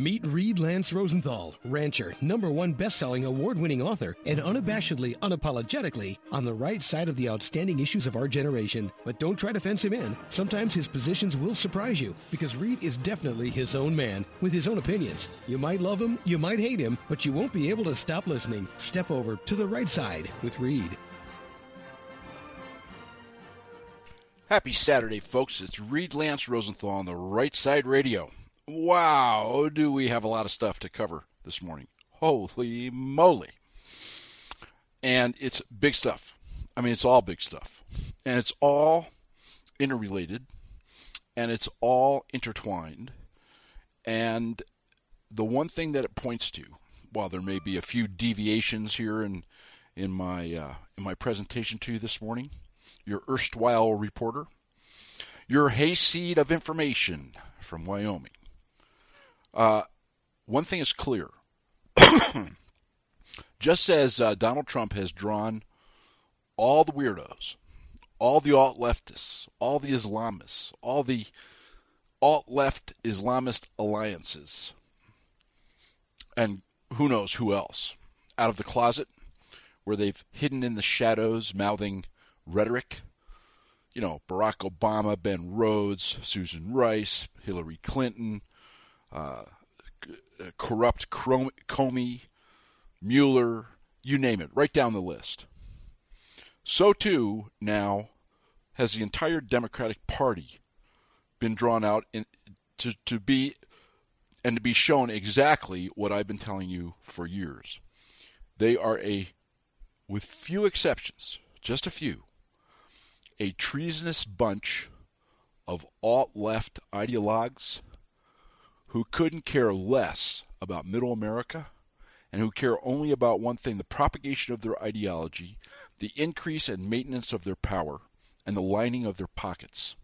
Meet Reed Lance Rosenthal, rancher, #1 best-selling award-winning author, and unabashedly, unapologetically on the right side of the outstanding issues of our generation. But don't try to fence him in. Sometimes his positions will surprise you, because Reed is definitely his own man, with his own opinions. You might love him, you might hate him, but you won't be able to stop listening. Step over to the right side with Reed. Happy Saturday, folks. It's Reed Lance Rosenthal on the Right Side Radio. Wow, do we have a lot of stuff to cover this morning. Holy moly. And it's big stuff. I mean, it's all big stuff. And it's all interrelated. And it's all intertwined. And the one thing that it points to, while there may be a few deviations here in my presentation to you this morning, your erstwhile reporter, your hayseed of information from Wyoming. One thing is clear. Just as Donald Trump has drawn all the weirdos, all the alt-leftists, all the Islamists, all the alt-left Islamist alliances, and who knows who else, out of the closet, where they've hidden in the shadows, mouthing rhetoric. You know, Barack Obama, Ben Rhodes, Susan Rice, Hillary Clinton, corrupt Comey, Mueller, you name it, right down the list. So too now has the entire Democratic Party been drawn out to be shown exactly what I've been telling you for years. They are with few exceptions, just a few, a treasonous bunch of alt-left ideologues who couldn't care less about middle America and who care only about one thing, the propagation of their ideology, the increase and maintenance of their power, and the lining of their pockets.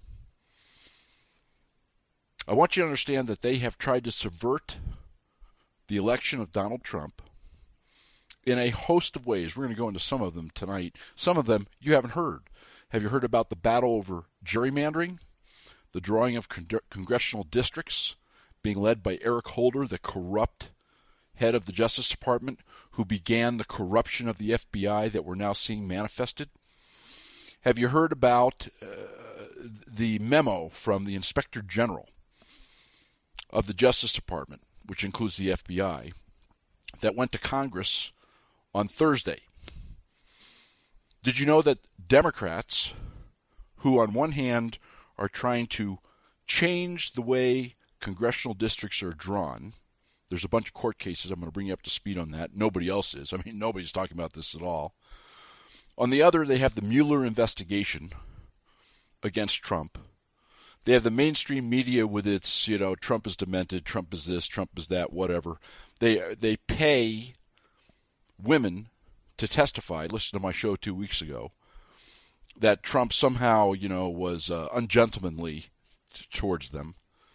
I want you to understand that they have tried to subvert the election of Donald Trump in a host of ways. We're going to go into some of them tonight. Some of them you haven't heard. Have you heard about the battle over gerrymandering? The drawing of congressional districts being led by Eric Holder, the corrupt head of the Justice Department, who began the corruption of the FBI that we're now seeing manifested? Have you heard about the memo from the Inspector General of the Justice Department, which includes the FBI, that went to Congress on Thursday? Did you know that Democrats, who on one hand are trying to change the way congressional districts are drawn, there's a bunch of court cases, I'm going to bring you up to speed on that. Nobody else is. I mean, nobody's talking about this at all. On the other, they have the Mueller investigation against Trump. They have the mainstream media with its, Trump is demented, Trump is this, Trump is that, whatever. They pay women to testify. Listen to my show 2 weeks ago, that Trump somehow, was ungentlemanly towards them.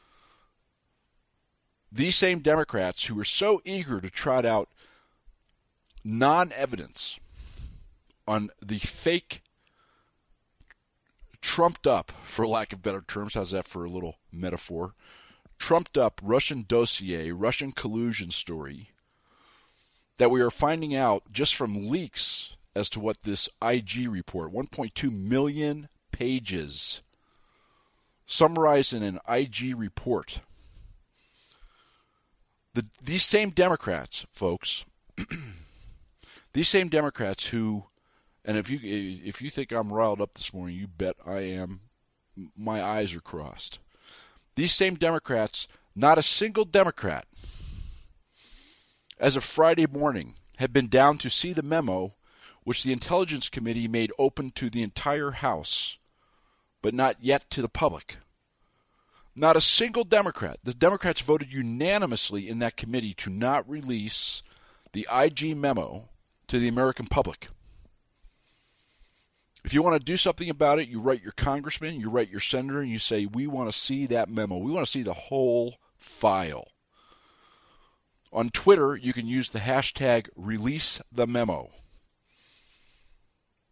These same Democrats who are so eager to trot out non-evidence on the fake, trumped up, for lack of better terms, how's that for a little metaphor, trumped up Russian dossier, Russian collusion story that we are finding out just from leaks as to what this IG report, 1.2 million pages, summarized in an IG report. These same Democrats, folks, these same Democrats who, and if you think I'm riled up this morning, you bet I am. My eyes are crossed. These same Democrats, not a single Democrat, as of Friday morning, had been down to see the memo which the Intelligence Committee made open to the entire House, but not yet to the public. Not a single Democrat. The Democrats voted unanimously in that committee to not release the IG memo to the American public. If you want to do something about it, you write your congressman, you write your senator, and you say, we want to see that memo. We want to see the whole file. On Twitter, you can use the hashtag #ReleaseTheMemo.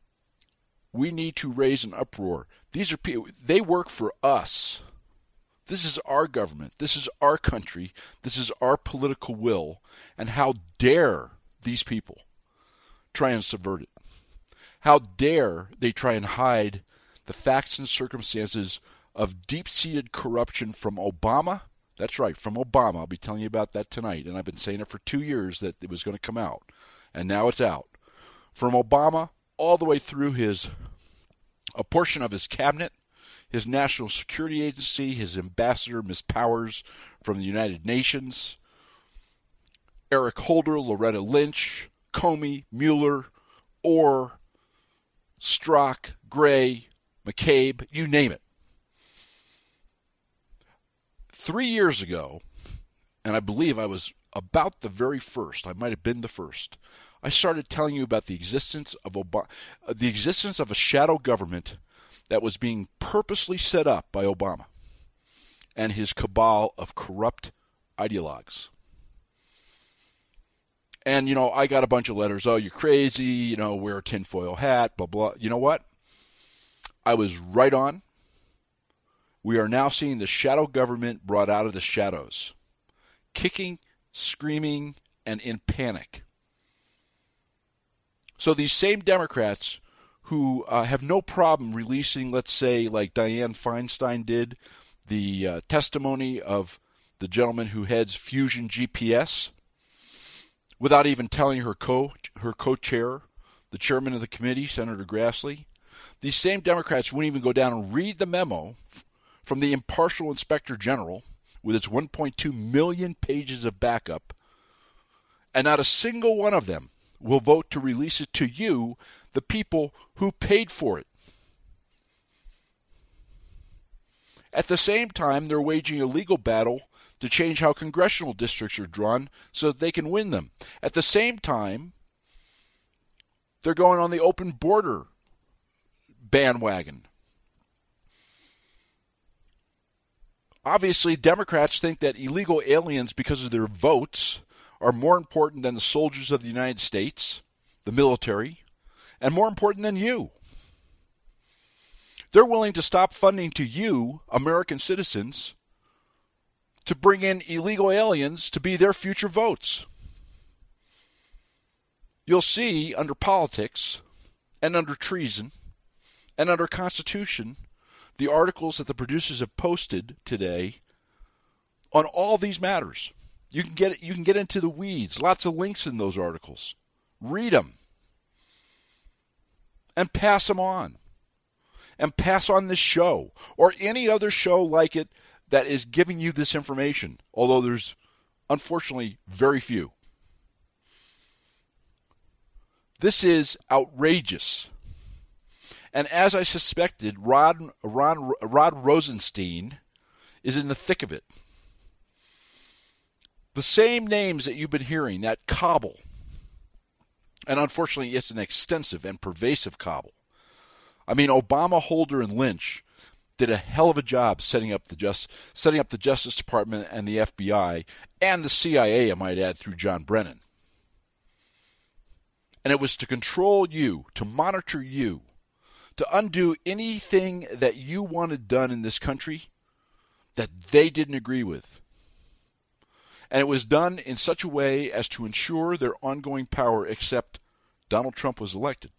We need to raise an uproar. These are people, they work for us. This is our government. This is our country. This is our political will. And how dare these people try and subvert it? How dare they try and hide the facts and circumstances of deep-seated corruption from Obama? That's right, from Obama. I'll be telling you about that tonight. And I've been saying it for 2 years that it was going to come out. And now it's out. From Obama all the way through a portion of his cabinet, his National Security Agency, his ambassador, Ms. Powers, from the United Nations, Eric Holder, Loretta Lynch, Comey, Mueller, Orr, Strzok, Gray, McCabe, you name it. 3 years ago, and I believe I was about the very first, I might have been the first, I started telling you about the existence of a shadow government that was being purposely set up by Obama and his cabal of corrupt ideologues. And, I got a bunch of letters. Oh, you're crazy. Wear a tinfoil hat, blah, blah. You know what? I was right on. We are now seeing the shadow government brought out of the shadows, kicking, screaming, and in panic. So these same Democrats who have no problem releasing, let's say, like Dianne Feinstein did, the testimony of the gentleman who heads Fusion GPS, without even telling her co-chair, the chairman of the committee, Senator Grassley. These same Democrats wouldn't even go down and read the memo from the impartial inspector general with its 1.2 million pages of backup, and not a single one of them will vote to release it to you, the people who paid for it. At the same time, they're waging a legal battle to change how congressional districts are drawn so that they can win them. At the same time, they're going on the open border bandwagon. Obviously, Democrats think that illegal aliens, because of their votes, are more important than the soldiers of the United States, the military, and more important than you. They're willing to stop funding to you, American citizens, to bring in illegal aliens to be their future votes. You'll see under politics and under treason and under Constitution the articles that the producers have posted today on all these matters. You can get into the weeds. Lots of links in those articles. Read them. And pass them on. And pass on this show or any other show like it that is giving you this information, although there's unfortunately very few. This is outrageous. And as I suspected, Rod Rosenstein is in the thick of it. The same names that you've been hearing, that cabal, and unfortunately it's an extensive and pervasive cabal. I mean, Obama, Holder, and Lynch did a hell of a job setting up the Justice Department and the FBI and the CIA, I might add, through John Brennan. And it was to control you, to monitor you, to undo anything that you wanted done in this country that they didn't agree with. And it was done in such a way as to ensure their ongoing power, except Donald Trump was elected.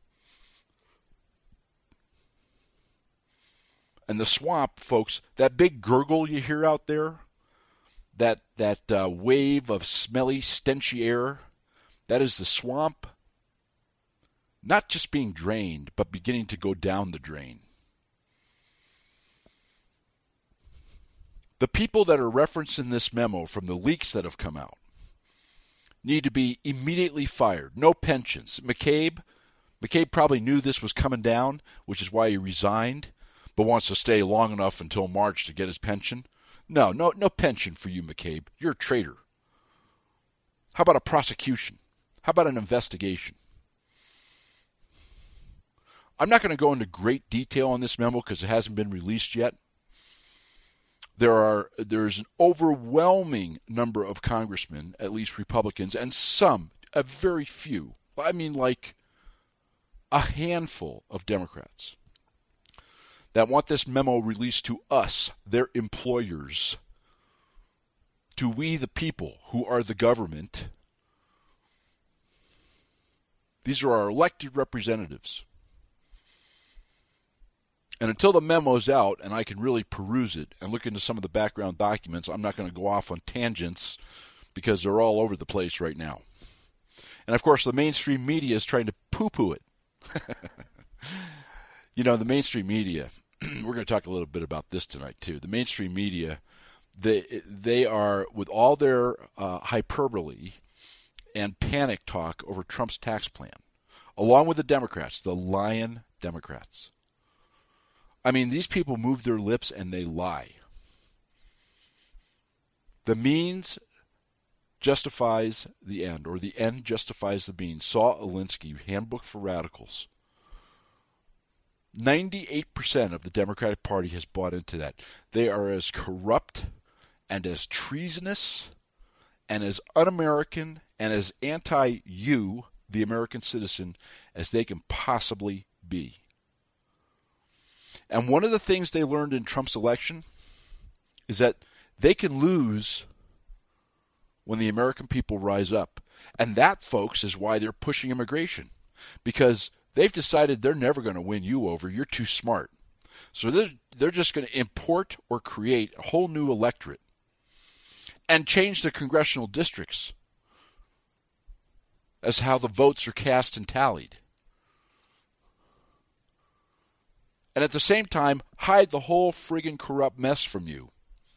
And the swamp, folks, that big gurgle you hear out there, that wave of smelly, stenchy air, that is the swamp not just being drained, but beginning to go down the drain. The people that are referenced in this memo from the leaks that have come out need to be immediately fired. No pensions. McCabe probably knew this was coming down, which is why he resigned, but wants to stay long enough until March to get his pension. No pension for you, McCabe. You're a traitor. How about a prosecution? How about an investigation? I'm not going to go into great detail on this memo because it hasn't been released yet. There's an overwhelming number of congressmen, at least Republicans, and a very few, I mean like a handful of Democrats, that want this memo released to us, their employers, to we the people who are the government. These are our elected representatives. And until the memo's out and I can really peruse it and look into some of the background documents, I'm not going to go off on tangents because they're all over the place right now. And, of course, the mainstream media is trying to poo-poo it. You know, the mainstream media, we're going to talk a little bit about this tonight, too. The mainstream media, they are, with all their hyperbole and panic talk over Trump's tax plan, along with the Democrats, the lying Democrats. I mean, these people move their lips and they lie. The means justifies the end, or the end justifies the means. Saul Alinsky, Handbook for Radicals. 98% of the Democratic Party has bought into that. They are as corrupt and as treasonous and as un-American and as anti-you, the American citizen, as they can possibly be. And one of the things they learned in Trump's election is that they can lose when the American people rise up. And that, folks, is why they're pushing immigration. Because they've decided they're never going to win you over. You're too smart. So they're just going to import or create a whole new electorate and change the congressional districts as how the votes are cast and tallied. And at the same time, hide the whole friggin' corrupt mess from you.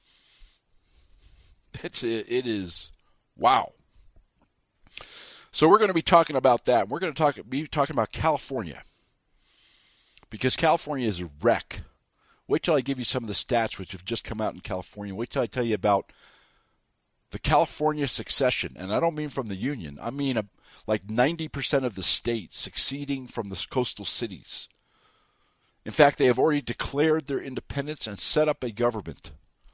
It is, wow. So we're going to be talking about that. We're going to be talking about California. Because California is a wreck. Wait till I give you some of the stats which have just come out in California. Wait till I tell you about the California succession. And I don't mean from the Union. I mean like 90% of the state succeeding from the coastal cities. In fact, they have already declared their independence and set up a government.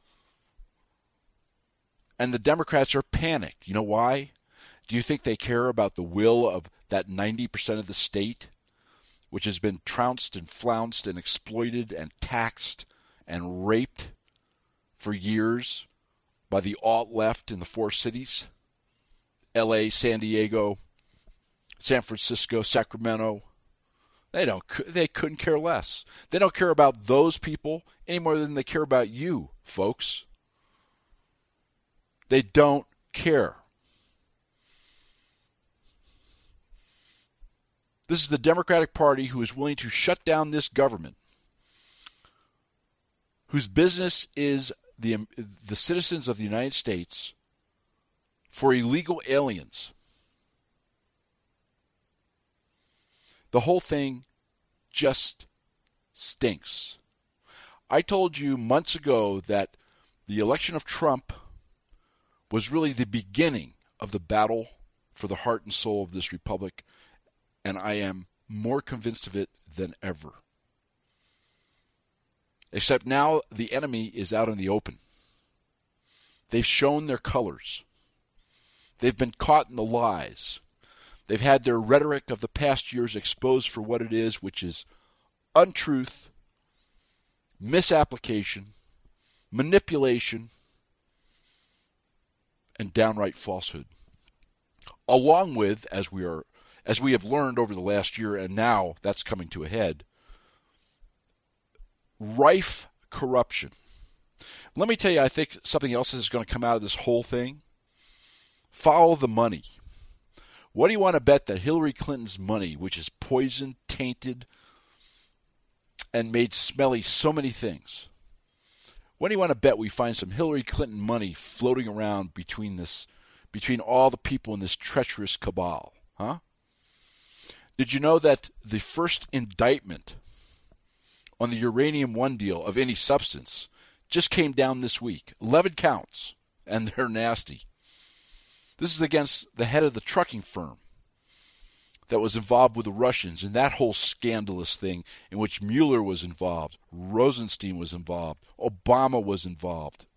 And the Democrats are panicked. You know why? Do you think they care about the will of that 90% of the state, which has been trounced and flounced and exploited and taxed and raped for years by the alt-left in the four cities? L.A., San Diego, San Francisco, Sacramento. They couldn't care less. They don't care about those people any more than they care about you, folks. They don't care. This is the Democratic Party who is willing to shut down this government, whose business is the citizens of the United States for illegal aliens. The whole thing just stinks. I told you months ago that the election of Trump was really the beginning of the battle for the heart and soul of this republic, and I am more convinced of it than ever. Except now the enemy is out in the open. They've shown their colors. They've been caught in the lies. They've had their rhetoric of the past years exposed for what it is, which is untruth, misapplication, manipulation, and downright falsehood. Along with, as we have learned over the last year, and now that's coming to a head, rife corruption. Let me tell you, I think something else is going to come out of this whole thing. Follow the money. What do you want to bet that Hillary Clinton's money, which is poisoned, tainted, and made smelly so many things, what do you want to bet we find some Hillary Clinton money floating around between all the people in this treacherous cabal? Huh? Did you know that the first indictment on the Uranium One deal of any substance just came down this week? 11 counts, and they're nasty. This is against the head of the trucking firm that was involved with the Russians in that whole scandalous thing in which Mueller was involved, Rosenstein was involved, Obama was involved,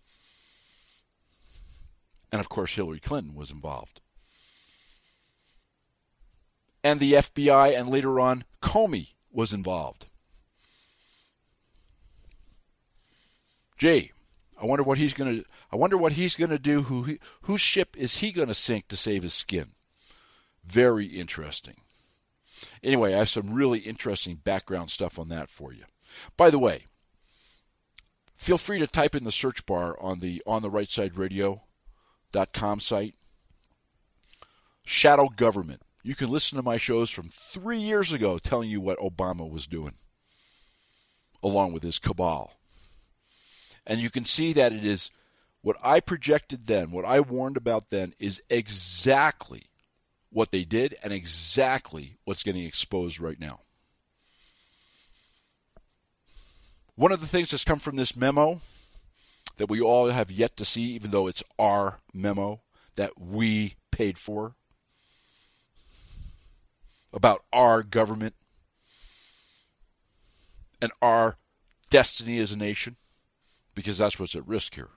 and of course Hillary Clinton was involved. And the FBI and later on Comey was involved. Gee, I wonder what he's going to do. Whose ship is he going to sink to save his skin? Very interesting. Anyway, I have some really interesting background stuff on that for you. By the way, feel free to type in the search bar on the OnTheRightSideRadio.com site, Shadow Government. You can listen to my shows from 3 years ago telling you what Obama was doing, along with his cabal. And you can see that it is what I projected then, what I warned about then, is exactly what they did and exactly what's getting exposed right now. One of the things that's come from this memo that we all have yet to see, even though it's our memo that we paid for, about our government and our destiny as a nation, because that's what's at risk here.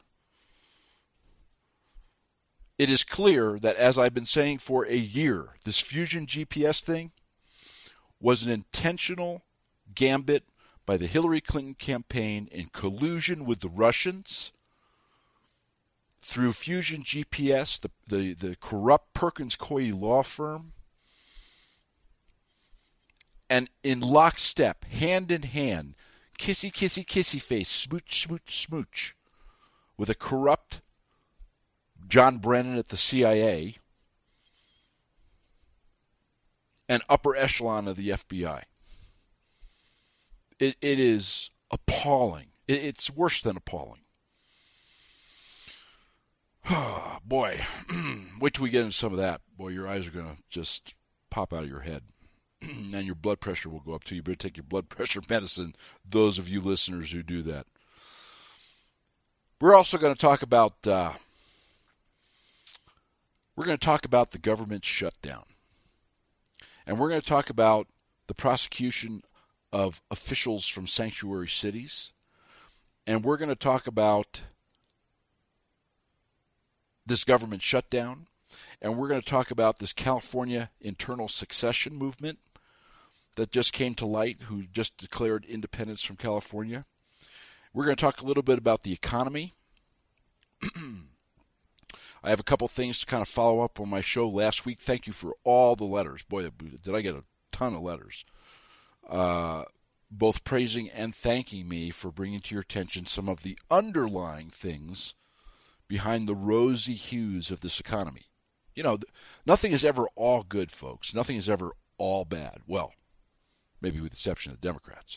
It is clear that, as I've been saying for a year, this Fusion GPS thing was an intentional gambit by the Hillary Clinton campaign in collusion with the Russians through Fusion GPS, the corrupt Perkins Coie law firm, and in lockstep, hand in hand, kissy, kissy, kissy face, smooch, smooch, smooch, with a corrupt John Brennan at the CIA and upper echelon of the FBI. It is appalling. It's worse than appalling. Boy, wait till we get into some of that. Boy, your eyes are going to just pop out of your head. And your blood pressure will go up too. You better take your blood pressure medicine, those of you listeners who do that. We're also going to talk about the government shutdown. And we're going to talk about the prosecution of officials from sanctuary cities. And we're going to talk about this government shutdown. And we're going to talk about this California internal succession movement that just came to light, who just declared independence from California. We're going to talk a little bit about the economy. I have a couple things to kind of follow up on my show last week. Thank you for all the letters. Boy, did I get a ton of letters. Both praising and thanking me for bringing to your attention some of the underlying things behind the rosy hues of this economy. You know, nothing is ever all good, folks. Nothing is ever all bad. Well, maybe with the exception of the Democrats.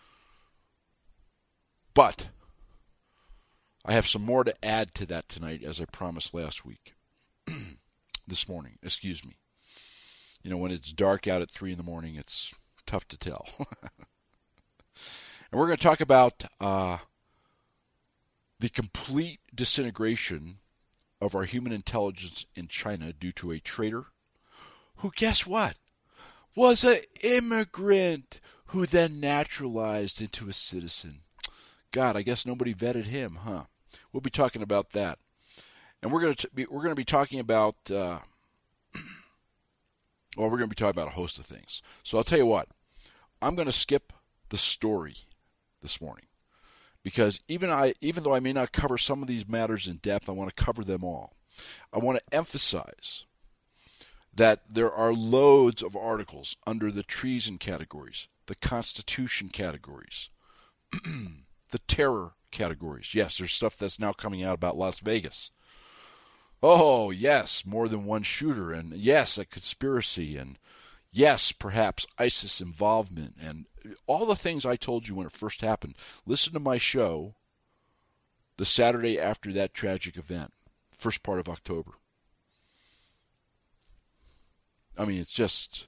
But I have some more to add to that tonight, as I promised last week. This morning, excuse me. You know, when it's dark out at 3 in the morning, it's tough to tell. And we're going to talk about the complete disintegration of our human intelligence in China due to a traitor who, guess what, was an immigrant who then naturalized into a citizen. God, I guess nobody vetted him, huh? We'll be talking about that, and we're going to be talking about we're going to be talking about a host of things. So I'll tell you what, I'm going to skip the story this morning because even though I may not cover some of these matters in depth, I want to cover them all. I want to emphasize that there are loads of articles under the treason categories, the Constitution categories, the terror categories. Yes, there's stuff that's now coming out about Las Vegas. Oh, yes, more than one shooter, and yes, a conspiracy, and yes, perhaps ISIS involvement, and all the things I told you when it first happened. Listen to my show the Saturday after that tragic event, first part of October. I mean, it's just...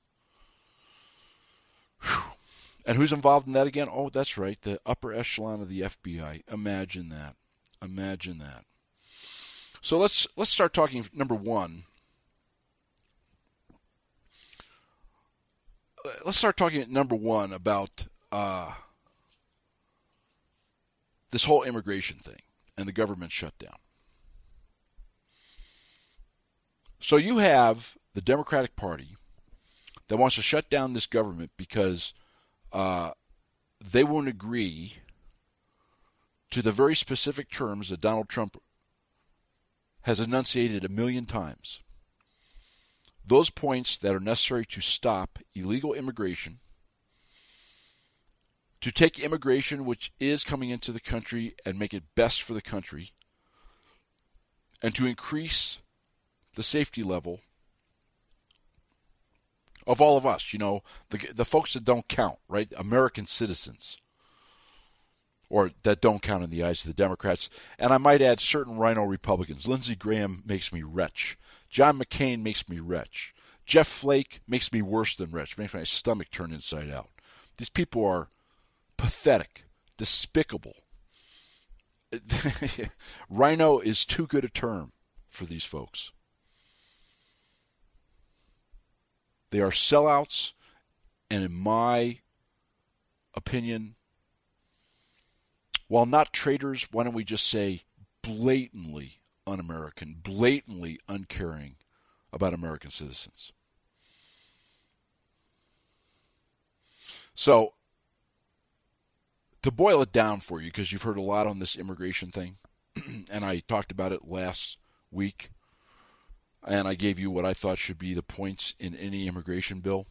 Whew. And who's involved in that again? Oh, that's right, the upper echelon of the FBI. Imagine that. Imagine that. So let's start talking, number one. Let's start talking at number one about this whole immigration thing and the government shutdown. So you have the Democratic Party that wants to shut down this government because they won't agree to the very specific terms that Donald Trump has enunciated 1,000,000 times. Those points that are necessary to stop illegal immigration, to take immigration which is coming into the country and make it best for the country, and to increase the safety level of all of us, the folks that don't count, right? American citizens, or that don't count in the eyes of the Democrats. And I might add certain rhino Republicans. Lindsey Graham makes me retch. John McCain makes me retch. Jeff Flake makes me worse than retch, makes my stomach turn inside out. These people are pathetic, despicable. Rhino is too good a term for these folks. They are sellouts, and in my opinion, while not traitors, why don't we just say blatantly un-American, blatantly uncaring about American citizens. So, to boil it down for you, because you've heard a lot on this immigration thing, and I talked about it last week, and I gave you what I thought should be the points in any immigration bill.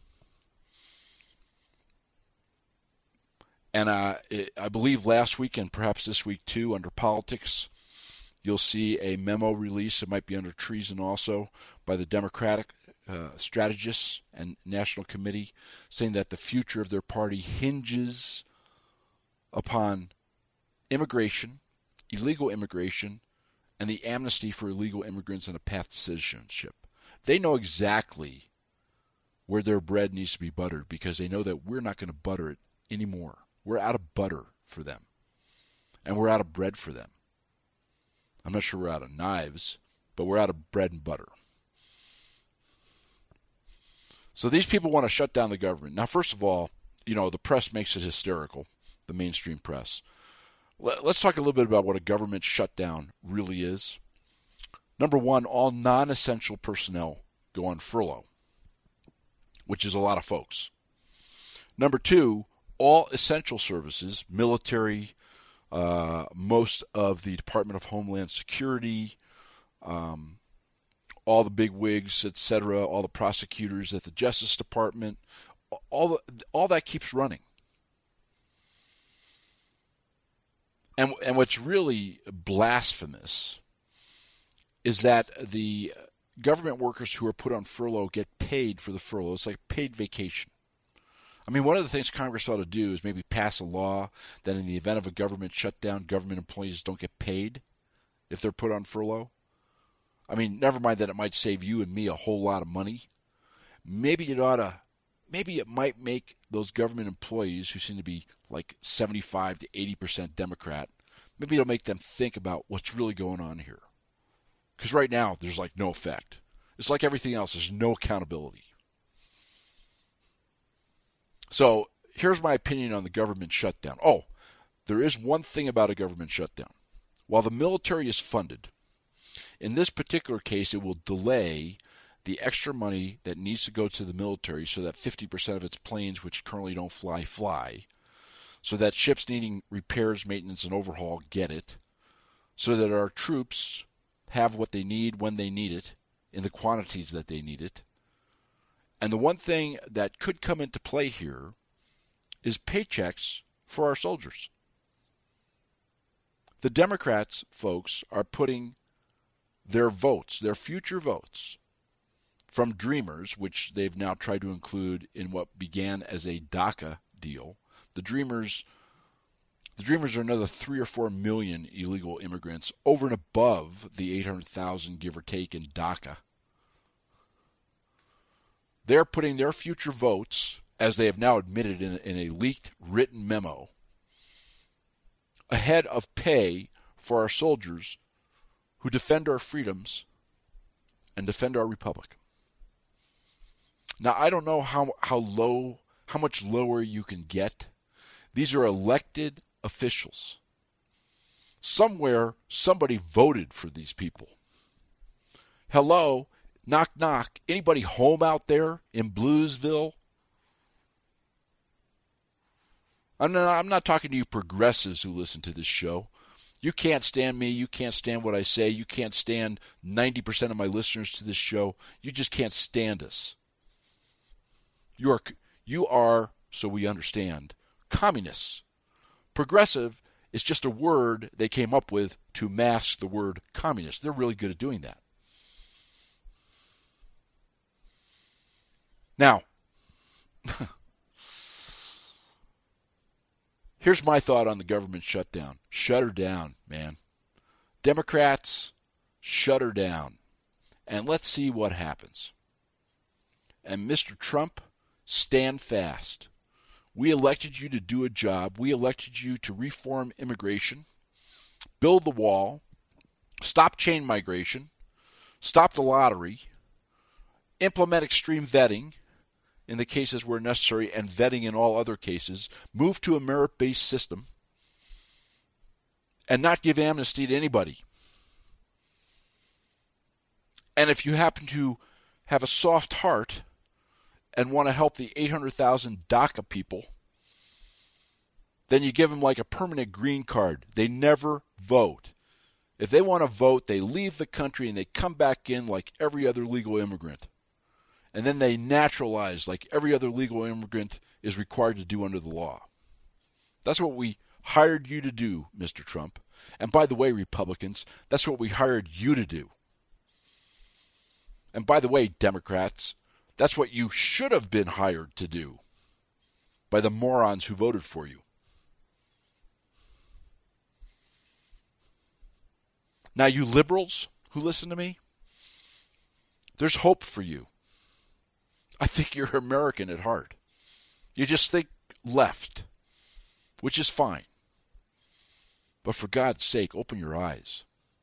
And I believe last week and perhaps this week too, under politics, you'll see a memo release. It might be under treason also by the Democratic strategists and National Committee, saying that the future of their party hinges upon immigration, illegal immigration, and the amnesty for illegal immigrants and a path to citizenship. They know exactly where their bread needs to be buttered because they know that we're not going to butter it anymore. We're out of butter for them. And we're out of bread for them. I'm not sure we're out of knives, but we're out of bread and butter. So these people want to shut down the government. Now, first of all, the press makes it hysterical, the mainstream press. Let's talk a little bit about what a government shutdown really is. Number one, all non-essential personnel go on furlough, which is a lot of folks. Number two, all essential services, military, most of the Department of Homeland Security, all the big wigs, etc., all the prosecutors at the Justice Department, all that keeps running. And what's really blasphemous is that the government workers who are put on furlough get paid for the furlough. It's like paid vacation. I mean, one of the things Congress ought to do is maybe pass a law that in the event of a government shutdown, government employees don't get paid if they're put on furlough. I mean, never mind that it might save you and me a whole lot of money. Maybe it might make those government employees who seem to be like 75 to 80% Democrat, maybe it'll make them think about what's really going on here. Because right now, there's like no effect. It's like everything else. There's no accountability. So here's my opinion on the government shutdown. Oh, there is one thing about a government shutdown. While the military is funded, in this particular case, it will delay the extra money that needs to go to the military so that 50% of its planes, which currently don't fly, so that ships needing repairs, maintenance, and overhaul get it, so that our troops have what they need when they need it, in the quantities that they need it. And the one thing that could come into play here is paychecks for our soldiers. The Democrats, folks, are putting their votes, their future votes, from Dreamers, which they've now tried to include in what began as a DACA deal. The Dreamers are another 3 or 4 million illegal immigrants over and above the 800,000, give or take, in DACA. They're putting their future votes, as they have now admitted in a leaked written memo, ahead of pay for our soldiers who defend our freedoms and defend our republic. Now, I don't know how much lower you can get. These are elected officials. Somewhere, somebody voted for these people. Hello, knock, knock. Anybody home out there in Bluesville? I'm not talking to you progressives who listen to this show. You can't stand me. You can't stand what I say. You can't stand 90% of my listeners to this show. You just can't stand us. You are, so we understand, communists. Progressive is just a word they came up with to mask the word communist. They're really good at doing that. Now, here's my thought on the government shutdown. Shut her down, man. Democrats, shut her down. And let's see what happens. And Mr. Trump, stand fast. We elected you to do a job. We elected you to reform immigration, build the wall, stop chain migration, stop the lottery, implement extreme vetting in the cases where necessary and vetting in all other cases, move to a merit-based system, and not give amnesty to anybody. And if you happen to have a soft heart and want to help the 800,000 DACA people, then you give them like a permanent green card. They never vote. If they want to vote, they leave the country and they come back in like every other legal immigrant. And then they naturalize like every other legal immigrant is required to do under the law. That's what we hired you to do, Mr. Trump. And by the way, Republicans, that's what we hired you to do. And by the way, Democrats, that's what you should have been hired to do by the morons who voted for you. Now, you liberals who listen to me, there's hope for you. I think you're American at heart. You just think left, which is fine. But for God's sake, open your eyes.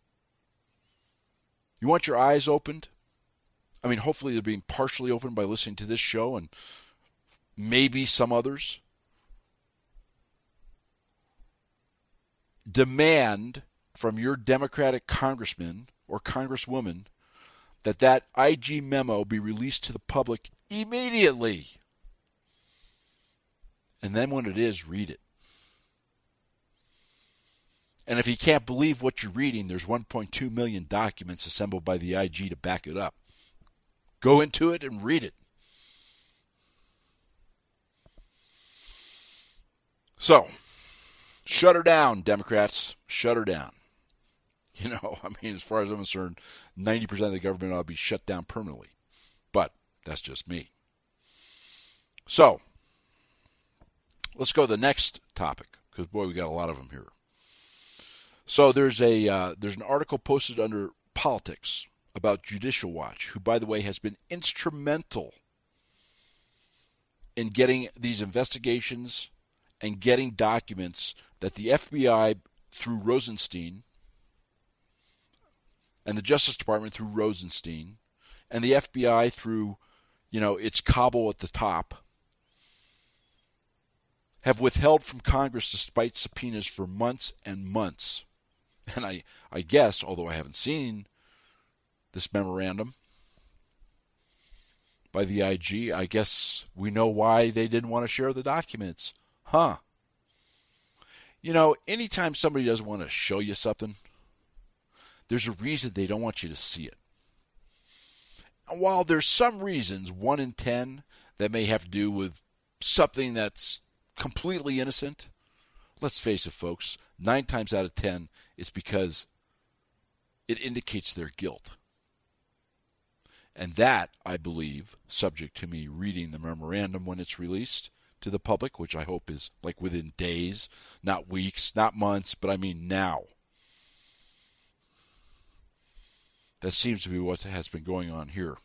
You want your eyes opened? I mean, hopefully they're being partially opened by listening to this show and maybe some others. Demand from your Democratic congressman or congresswoman that IG memo be released to the public immediately. And then when it is, read it. And if you can't believe what you're reading, there's 1.2 million documents assembled by the IG to back it up. Go into it and read it. So, shut her down, Democrats. Shut her down. You know, I mean, as far as I'm concerned, 90% of the government ought to be shut down permanently. But that's just me. So, let's go to the next topic, because, boy, we got a lot of them here. So there's an article posted under Politics about Judicial Watch, who, by the way, has been instrumental in getting these investigations and getting documents that the FBI, through Rosenstein, and the Justice Department through Rosenstein, and the FBI through, its cabal at the top, have withheld from Congress despite subpoenas for months and months. And I guess, although I haven't seen this memorandum by the IG, I guess we know why they didn't want to share the documents. Huh. Anytime somebody doesn't want to show you something, there's a reason they don't want you to see it. And while there's some reasons, 1 in 10, that may have to do with something that's completely innocent, let's face it, folks, 9 times out of 10, it's because it indicates their guilt. And that, I believe, subject to me reading the memorandum when it's released to the public, which I hope is like within days, not weeks, not months, but I mean now. That seems to be what has been going on here.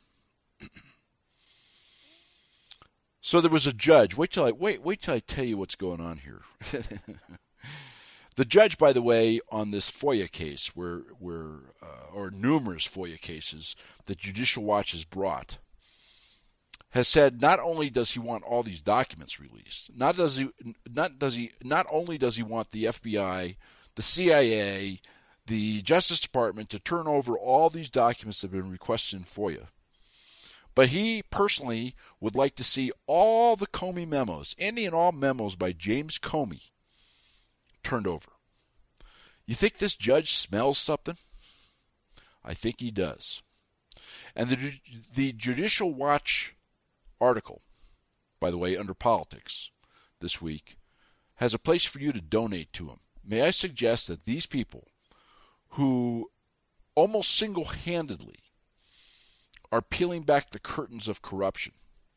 So there was a judge. Wait till I tell you what's going on here. The judge, by the way, on this FOIA case, or numerous FOIA cases that Judicial Watch has brought, has said not only does he want all these documents released, not only does he want the FBI, the CIA, the Justice Department to turn over all these documents that have been requested in FOIA, but he personally would like to see all the Comey memos, any and all memos by James Comey, turned over. You think this judge smells something? I think he does. And the Judicial Watch article, by the way, under politics this week, has a place for you to donate to him. May I suggest that these people who almost single-handedly are peeling back the curtains of corruption,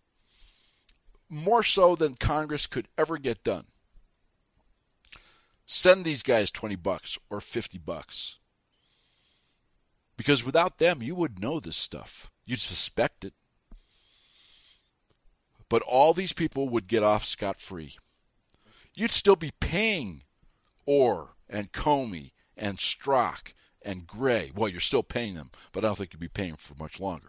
more so than Congress could ever get done, send these guys $20 or $50. Because without them, you would know this stuff. You'd suspect it. But all these people would get off scot-free. You'd still be paying Orr and Comey and Strzok and Gray. Well, you're still paying them, but I don't think you'd be paying for much longer.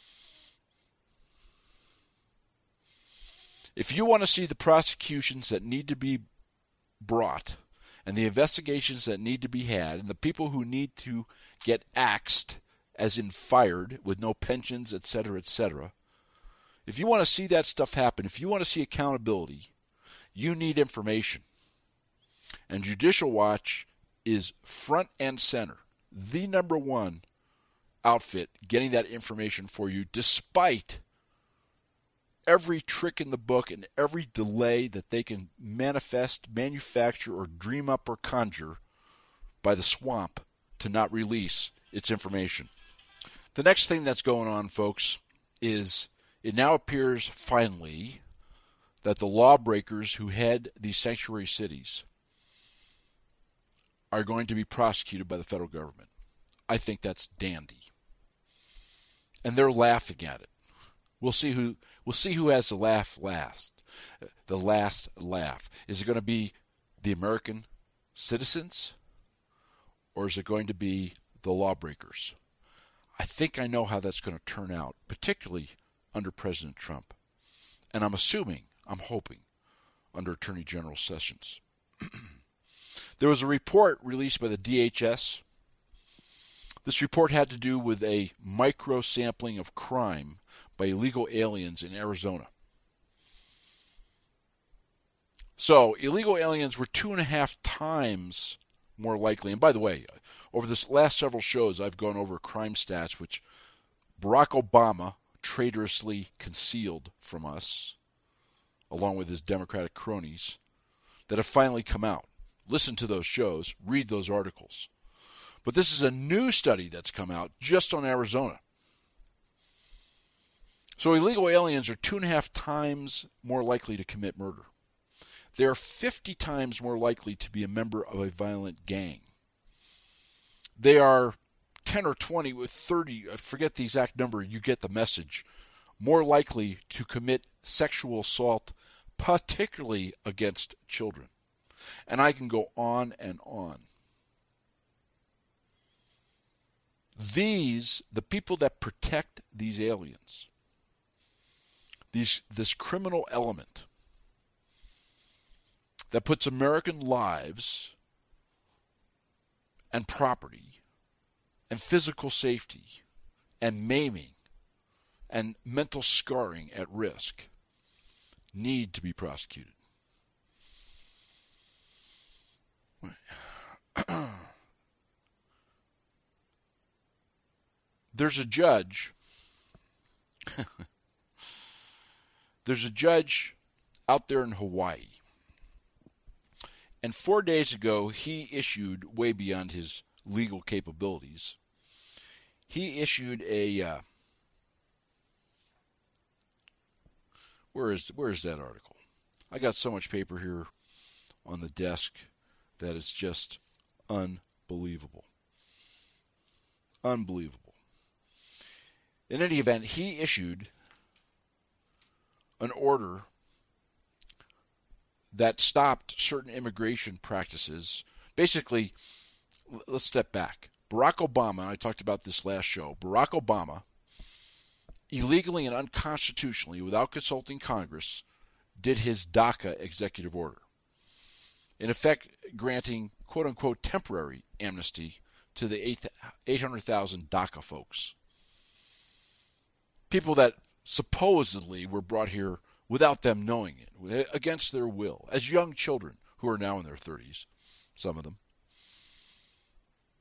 If you want to see the prosecutions that need to be brought and the investigations that need to be had and the people who need to get axed, as in fired, with no pensions, etc., etc., if you want to see that stuff happen, if you want to see accountability, you need information. And Judicial Watch is front and center, the number one outfit getting that information for you, despite every trick in the book and every delay that they can manufacture, or dream up or conjure by the swamp to not release its information. The next thing that's going on, folks, is it now appears finally that the lawbreakers who head these sanctuary cities are going to be prosecuted by the federal government. I think that's dandy. And they're laughing at it. We'll see who has the laugh last. The last laugh. Is it going to be the American citizens, or is it going to be the lawbreakers? I think I know how that's going to turn out, particularly under President Trump. And I'm hoping, under Attorney General Sessions. There was a report released by the DHS. This report had to do with a micro-sampling of crime by illegal aliens in Arizona. So, illegal aliens were 2.5 times more likely. And by the way, over this last several shows, I've gone over crime stats which Barack Obama traitorously concealed from us, along with his Democratic cronies, that have finally come out. Listen to those shows, read those articles. But this is a new study that's come out just on Arizona. So illegal aliens are 2.5 times more likely to commit murder. They are 50 times more likely to be a member of a violent gang. They are 10 or 20 with 30, I forget the exact number, you get the message, more likely to commit sexual assault, particularly against children. And I can go on and on. The people that protect these aliens, this criminal element that puts American lives and property and physical safety and maiming and mental scarring at risk, need to be prosecuted. There's a judge out there in Hawaii. And 4 days ago, he issued, way beyond his legal capabilities, he issued a, where is that article? I got so much paper here on the desk that is just unbelievable. Unbelievable. In any event, he issued an order that stopped certain immigration practices. Basically, let's step back. Barack Obama, and I talked about this last show, Barack Obama, illegally and unconstitutionally, without consulting Congress, did his DACA executive order. In effect, granting quote-unquote temporary amnesty to the 800,000 DACA folks. People that supposedly were brought here without them knowing it, against their will, as young children who are now in their 30s, some of them.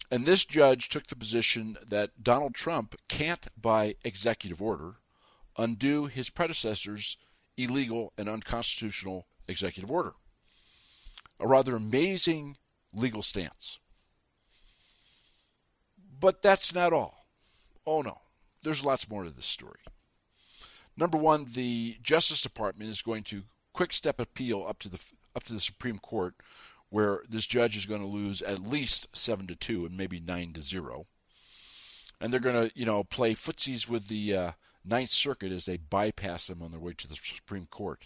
And this judge took the position that Donald Trump can't, by executive order, undo his predecessor's illegal and unconstitutional executive order. A rather amazing legal stance. But that's not all. Oh no, there's lots more to this story. Number one, the Justice Department is going to quick step appeal up to the Supreme Court, where this judge is going to lose at least 7-2 and maybe 9-0. And they're going to, play footsies with the Ninth Circuit as they bypass them on their way to the Supreme Court.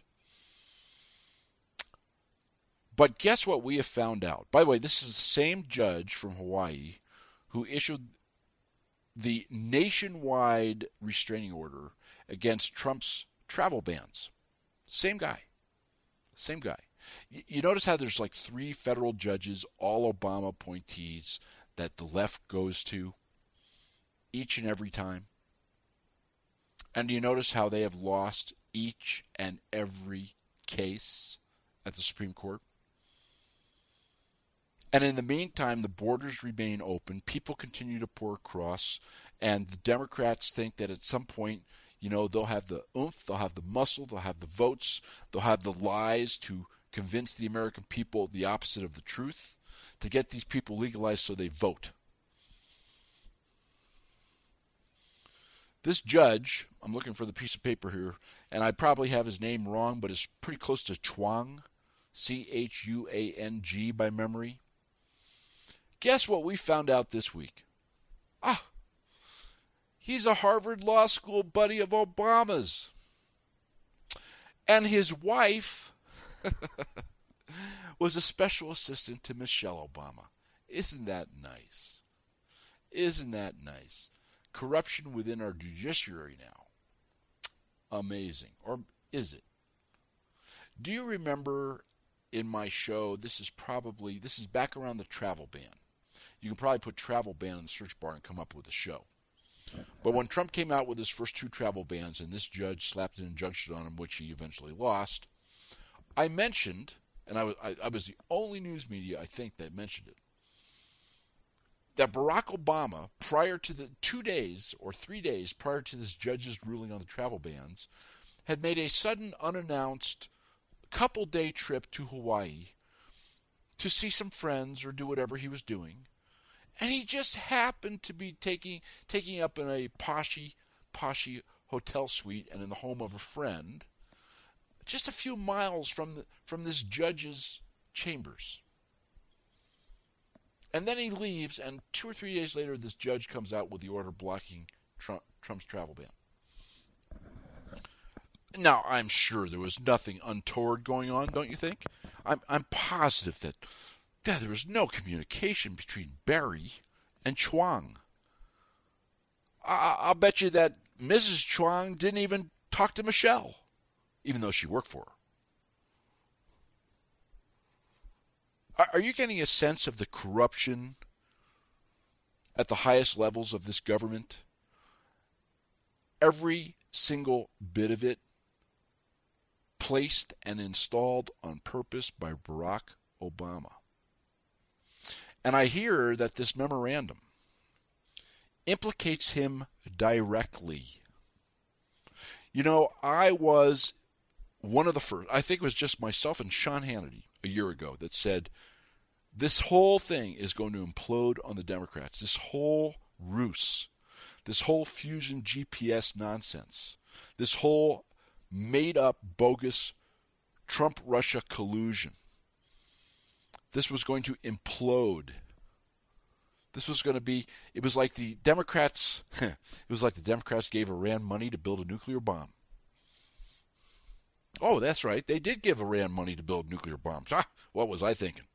But guess what we have found out? By the way, this is the same judge from Hawaii who issued the nationwide restraining order against Trump's travel bans. Same guy. Same guy. You notice how there's like 3 federal judges, all Obama appointees, that the left goes to each and every time? And do you notice how they have lost each and every case at the Supreme Court? And in the meantime, the borders remain open. People continue to pour across. And the Democrats think that at some point, they'll have the oomph, they'll have the muscle, they'll have the votes, they'll have the lies to convince the American people the opposite of the truth, to get these people legalized so they vote. This judge, I'm looking for the piece of paper here, and I probably have his name wrong, but it's pretty close to Chuang, Chuang by memory. Guess what we found out this week? He's a Harvard Law School buddy of Obama's. And his wife was a special assistant to Michelle Obama. Isn't that nice? Isn't that nice? Corruption within our judiciary now. Amazing. Or is it? Do you remember in my show, this is back around the travel ban. You can probably put travel ban in the search bar and come up with a show. But when Trump came out with his first 2 travel bans and this judge slapped an injunction on him, which he eventually lost, I mentioned, and I was the only news media, I think, that mentioned it, that Barack Obama, prior to the 2 days or 3 days prior to this judge's ruling on the travel bans, had made a sudden, unannounced, couple-day trip to Hawaii to see some friends or do whatever he was doing. And he just happened to be taking up in a poshy hotel suite and in the home of a friend, just a few miles from this judge's chambers. And then he leaves, and 2 or 3 days later, this judge comes out with the order blocking Trump's travel ban. Now, I'm sure there was nothing untoward going on, don't you think? I'm positive that there was no communication between Barry and Chuang. I'll bet you that Mrs. Chuang didn't even talk to Michelle, even though she worked for her. Are you getting a sense of the corruption at the highest levels of this government? Every single bit of it placed and installed on purpose by Barack Obama. And I hear that this memorandum implicates him directly. I was one of the first, I think it was just myself and Sean Hannity a year ago that said, this whole thing is going to implode on the Democrats. This whole ruse, this whole fusion GPS nonsense, this whole made-up, bogus Trump-Russia collusion. This was going to implode. This was going to be, it was like the Democrats gave Iran money to build a nuclear bomb. Oh, that's right. They did give Iran money to build nuclear bombs. What was I thinking?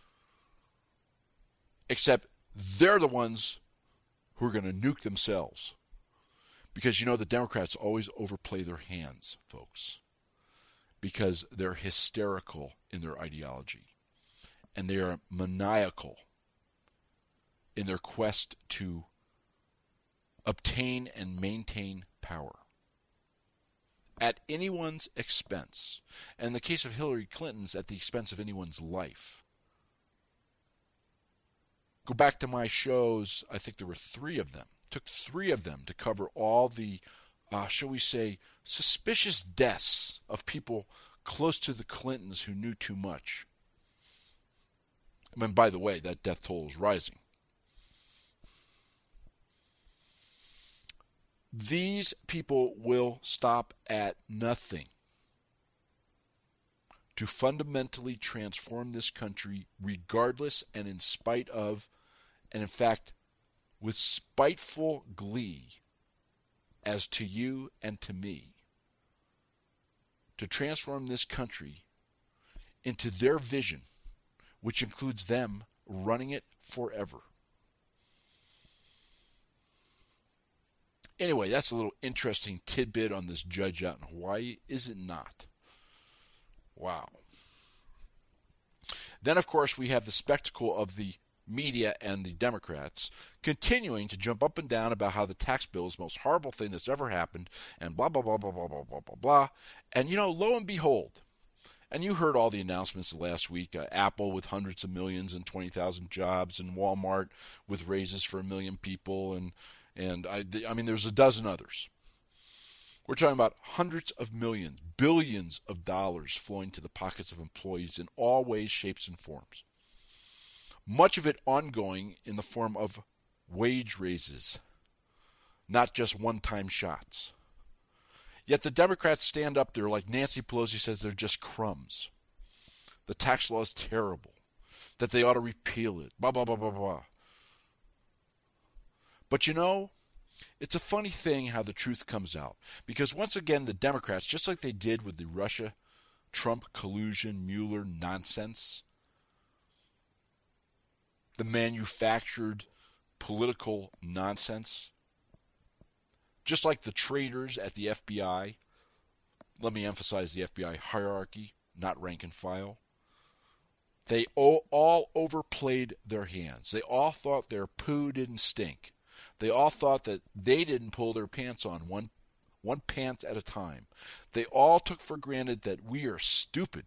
Except they're the ones who are going to nuke themselves. Because, the Democrats always overplay their hands, folks. Because they're hysterical in their ideology. And they are maniacal in their quest to obtain and maintain power at anyone's expense. And in the case of Hillary Clinton's, at the expense of anyone's life. Go back to my shows. I think there were 3 of them. It took 3 of them to cover all the, shall we say, suspicious deaths of people close to the Clintons who knew too much. I mean, by the way, that death toll is rising. These people will stop at nothing to fundamentally transform this country, regardless and in spite of, and in fact, with spiteful glee as to you and to me, to transform this country into their vision, which includes them running it forever. Anyway, that's a little interesting tidbit on this judge out in Hawaii, is it not? Wow. Then, of course, we have the spectacle of the media and the Democrats continuing to jump up and down about how the tax bill is the most horrible thing that's ever happened, and blah, blah, blah, blah, blah, blah, blah, blah, blah. And, lo and behold, and you heard all the announcements last week, Apple with hundreds of millions and 20,000 jobs, and Walmart with raises for 1 million people, and I mean, there's a dozen others. We're talking about hundreds of millions, billions of dollars flowing to the pockets of employees in all ways, shapes, and forms. Much of it ongoing in the form of wage raises, not just one-time shots. Yet the Democrats stand up there like Nancy Pelosi says they're just crumbs. The tax law is terrible, that they ought to repeal it, blah, blah, blah, blah, blah. But it's a funny thing how the truth comes out. Because once again, the Democrats, just like they did with the Russia-Trump collusion, Mueller nonsense, the manufactured political nonsense, just like the traitors at the FBI, let me emphasize the FBI hierarchy, not rank and file, they all overplayed their hands. They all thought their poo didn't stink. They all thought that they didn't pull their pants on one pant at a time. They all took for granted that we are stupid,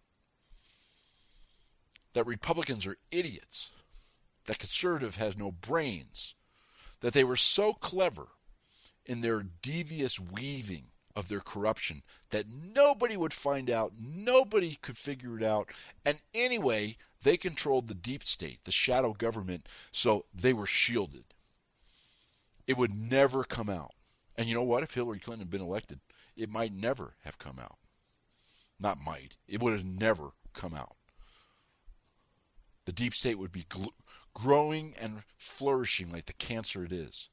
that Republicans are idiots, that conservative has no brains, that they were so clever in their devious weaving of their corruption that nobody would find out, nobody could figure it out, and anyway, they controlled the deep state, the shadow government, so they were shielded. It would never come out. And you know what? If Hillary Clinton had been elected, it might never have come out. Not might. It would have never come out. The deep state would be growing and flourishing like the cancer it is.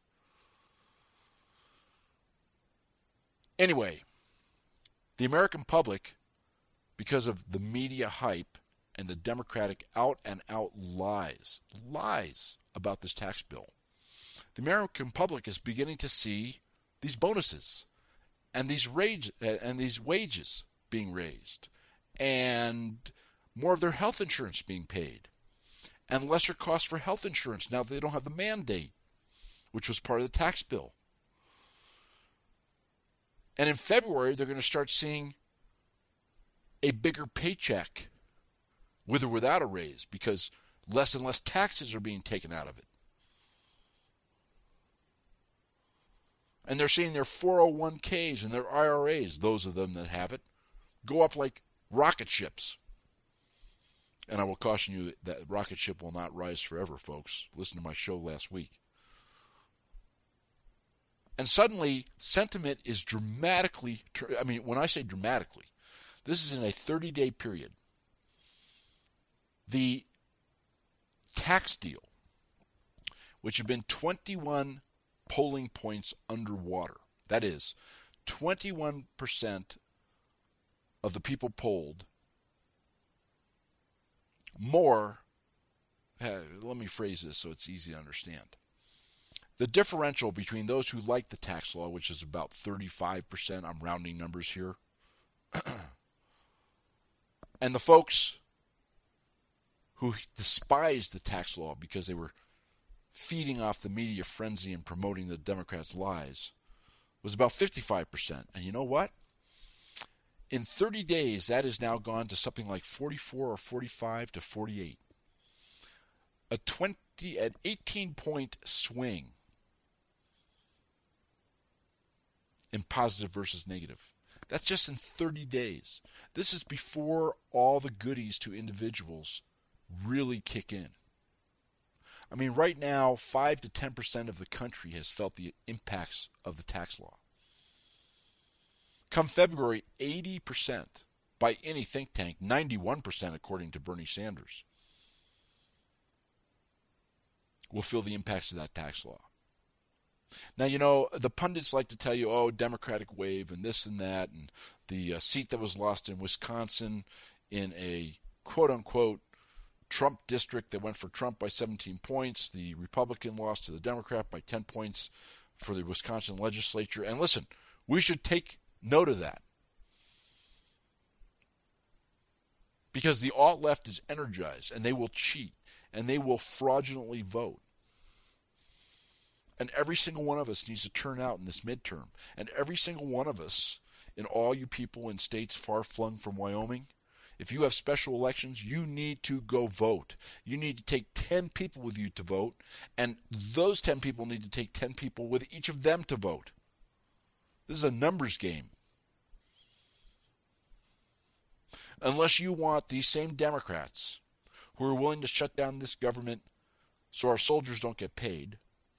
Anyway, the American public, because of the media hype and the Democratic out-and-out lies about this tax bill, the American public is beginning to see these bonuses and these wages being raised and more of their health insurance being paid and lesser costs for health insurance now that they don't have the mandate, which was part of the tax bill. And in February, they're going to start seeing a bigger paycheck with or without a raise because less and less taxes are being taken out of it. And they're seeing their 401ks and their IRAs, those of them that have it, go up like rocket ships. And I will caution you that rocket ship will not rise forever, folks. Listen to my show last week. And suddenly, sentiment is dramatically, when I say dramatically, this is in a 30-day period. The tax deal, which had been 21 polling points underwater. That is, 21% of the people polled more, let me phrase this so it's easy to understand. The differential between those who like the tax law, which is about 35%, I'm rounding numbers here, and the folks who despised the tax law because they were feeding off the media frenzy and promoting the Democrats' lies, was about 55%. And you know what? In 30 days, that has now gone to something like 44 or 45 to 48. A 18-point swing in positive versus negative. That's just in 30 days. This is before all the goodies to individuals really kick in. I mean, right now, 5 to 10% of the country has felt the impacts of the tax law. Come February, 80% by any think tank, 91% according to Bernie Sanders, will feel the impacts of that tax law. Now, you know, the pundits like to tell you, oh, Democratic wave and this and that, and the seat that was lost in Wisconsin in a quote-unquote Trump district that went for Trump by 17 points. The Republican lost to the Democrat by 10 points for the Wisconsin legislature. And listen, we should take note of that. Because the alt-left is energized, and they will cheat, and they will fraudulently vote. And every single one of us needs to turn out in this midterm. And every single one of us, and all you people in states far-flung from Wyoming, if you have special elections, you need to go vote. You need to take 10 people with you to vote, and those 10 people need to take 10 people with each of them to vote. This is a numbers game. Unless you want these same Democrats who are willing to shut down this government so our soldiers don't get paid,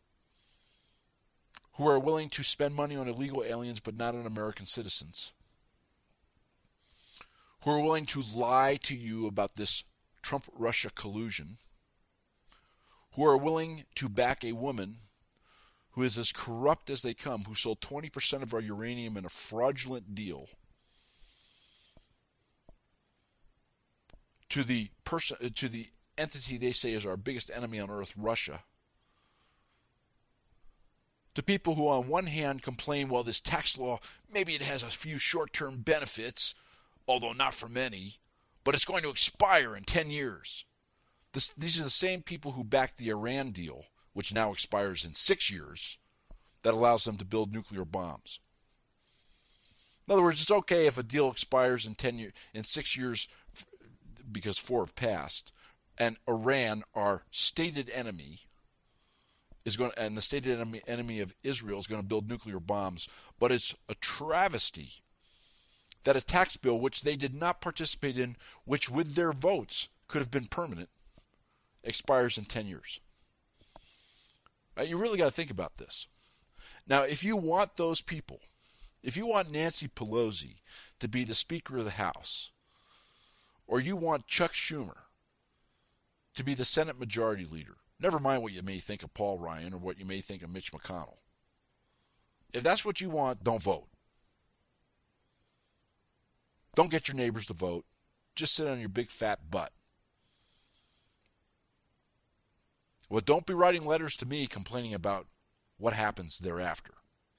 who are willing to spend money on illegal aliens but not on American citizens, who are willing to lie to you about this Trump-Russia collusion, who are willing to back a woman who is as corrupt as they come, who sold 20% of our uranium in a fraudulent deal to the entity they say is our biggest enemy on earth, Russia. To people who on one hand complain, well, this tax law, maybe it has a few short-term benefits, although not for many, but it's going to expire in 10 years. These are the same people who backed the Iran deal, which now expires in 6 years, that allows them to build nuclear bombs. In other words, it's okay if a deal expires in 6 years because 4 have passed, and Iran, our stated enemy, and the stated enemy of Israel is going to build nuclear bombs. But it's a travesty that a tax bill which they did not participate in, which with their votes could have been permanent, expires in 10 years. You really got to think about this. Now, if you want those people, if you want Nancy Pelosi to be the Speaker of the House, or you want Chuck Schumer to be the Senate Majority Leader, never mind what you may think of Paul Ryan or what you may think of Mitch McConnell. If that's what you want, don't vote. Don't get your neighbors to vote. Just sit on your big fat butt. Well, don't be writing letters to me complaining about what happens thereafter.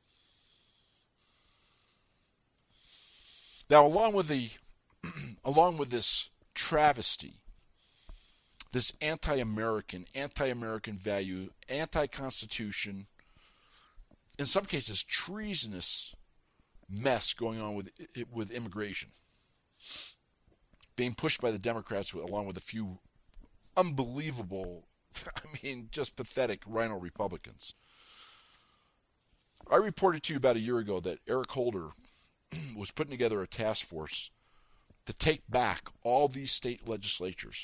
Now, along with this travesty, this anti-American value, anti-Constitution, in some cases treasonous mess going on with immigration, being pushed by the Democrats along with a few unbelievable, just pathetic rhino Republicans. I reported to you about a year ago that Eric Holder was putting together a task force to take back all these state legislatures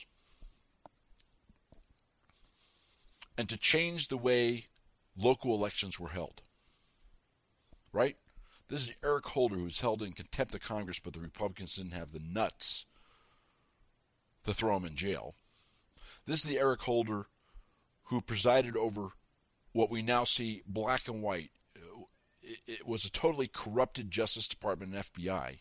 and to change the way local elections were held. Right? This is Eric Holder, who was held in contempt of Congress, but the Republicans didn't have the nuts to throw him in jail. This is the Eric Holder who presided over what we now see black and white. It was a totally corrupted Justice Department and FBI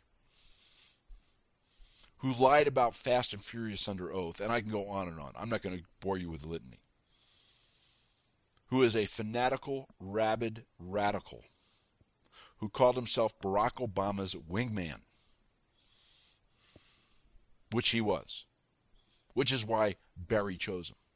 who lied about Fast and Furious under oath, and I can go on and on. I'm not going to bore you with the litany. Who is a fanatical, rabid radical who called himself Barack Obama's wingman, which he was, which is why Barry chose him.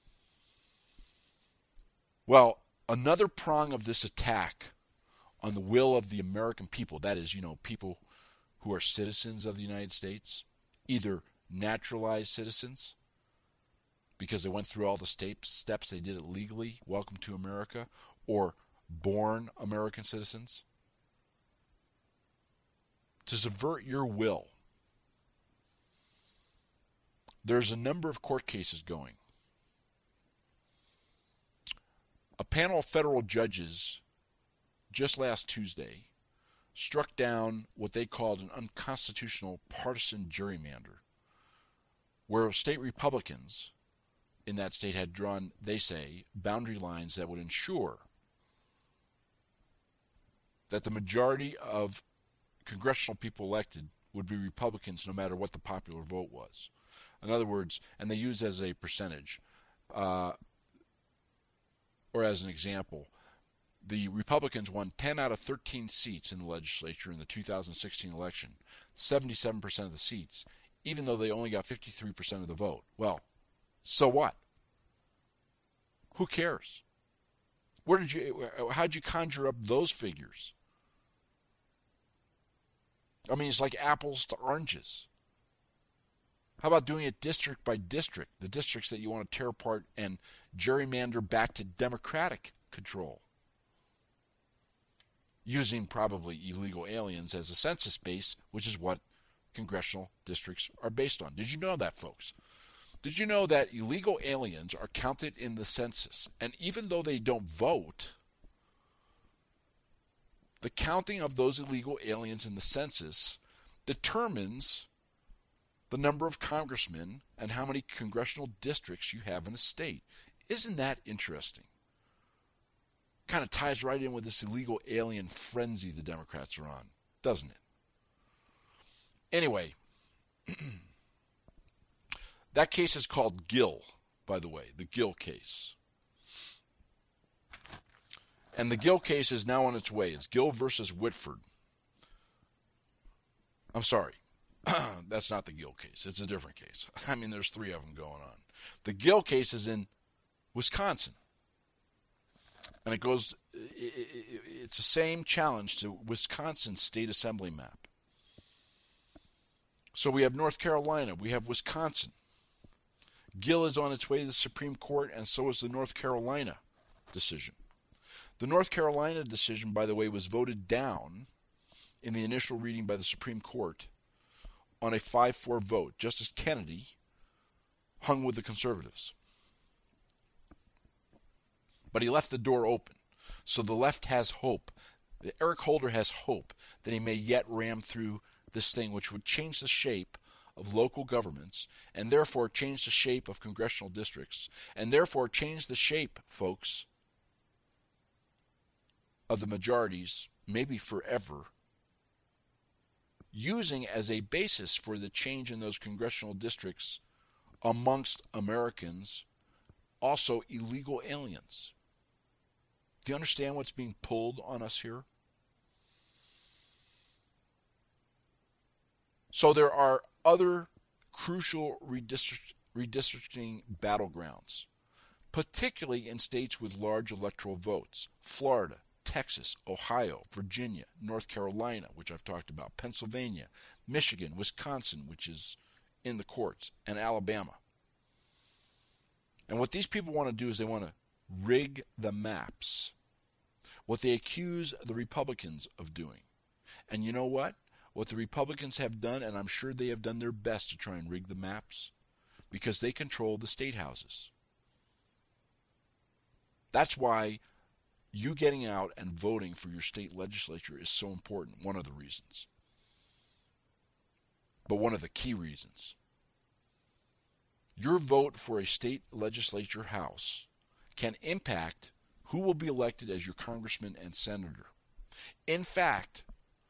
Well, another prong of this attack on the will of the American people, that is, people who are citizens of the United States, either naturalized citizens, because they went through all the steps, they did it legally, welcome to America, or born American citizens, to subvert your will. There's a number of court cases going. A panel of federal judges just last Tuesday struck down what they called an unconstitutional partisan gerrymander, where state Republicans in that state had drawn, they say, boundary lines that would ensure that the majority of congressional people elected would be Republicans no matter what the popular vote was. In other words, and they use as a percentage, or as an example, the Republicans won 10 out of 13 seats in the legislature in the 2016 election, 77% of the seats, even though they only got 53% of the vote. Well, so what? Who cares? How'd you conjure up those figures? I mean, it's like apples to oranges. How about doing it district by district, the districts that you want to tear apart and gerrymander back to Democratic control, using probably illegal aliens as a census base, which is what congressional districts are based on. Did you know that, folks? Did you know that illegal aliens are counted in the census? And even though they don't vote, the counting of those illegal aliens in the census determines the number of congressmen and how many congressional districts you have in a state. Isn't that interesting? Kind of ties right in with this illegal alien frenzy the Democrats are on, doesn't it? Anyway, that case is called Gill, by the way, the Gill case. And the Gill case is now on its way. It's Gill versus Whitford. I'm sorry. That's not the Gill case. It's a different case. I mean, there's three of them going on. The Gill case is in Wisconsin. And it's the same challenge to Wisconsin's state assembly map. So we have North Carolina. We have Wisconsin. Gill is on its way to the Supreme Court, and so is the North Carolina decision. The North Carolina decision, by the way, was voted down in the initial reading by the Supreme Court on a 5-4 vote. Justice Kennedy hung with the conservatives. But he left the door open. So the left has hope. Eric Holder has hope that he may yet ram through this thing, which would change the shape of local governments, and therefore change the shape of congressional districts, and therefore change the shape, folks, of the majorities, maybe forever, using as a basis for the change in those congressional districts amongst Americans also illegal aliens. Do you understand what's being pulled on us here? So there are other crucial redistricting battlegrounds, particularly in states with large electoral votes. Florida, Texas, Ohio, Virginia, North Carolina, which I've talked about, Pennsylvania, Michigan, Wisconsin, which is in the courts, and Alabama. And what these people want to do is they want to rig the maps. What they accuse the Republicans of doing. And you know what? What the Republicans have done, and I'm sure they have done their best to try and rig the maps, because they control the state houses. That's why you getting out and voting for your state legislature is so important, one of the reasons. But one of the key reasons. Your vote for a state legislature house can impact who will be elected as your congressman and senator. In fact,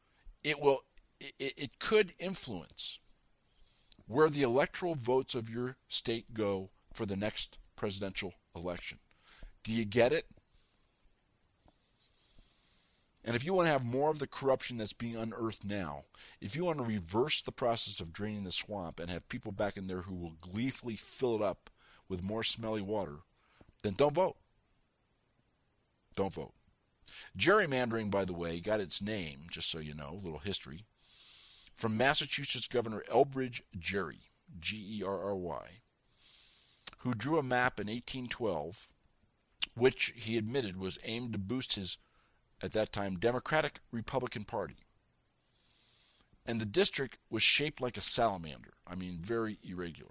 it could influence where the electoral votes of your state go for the next presidential election. Do you get it? And if you want to have more of the corruption that's being unearthed now, if you want to reverse the process of draining the swamp and have people back in there who will gleefully fill it up with more smelly water, then don't vote. Don't vote. Gerrymandering, by the way, got its name, just so you know, a little history, from Massachusetts Governor Elbridge Gerry, Gerry, who drew a map in 1812, which he admitted was aimed to boost his, at that time, Democratic-Republican Party. And the district was shaped like a salamander. I mean, very irregular.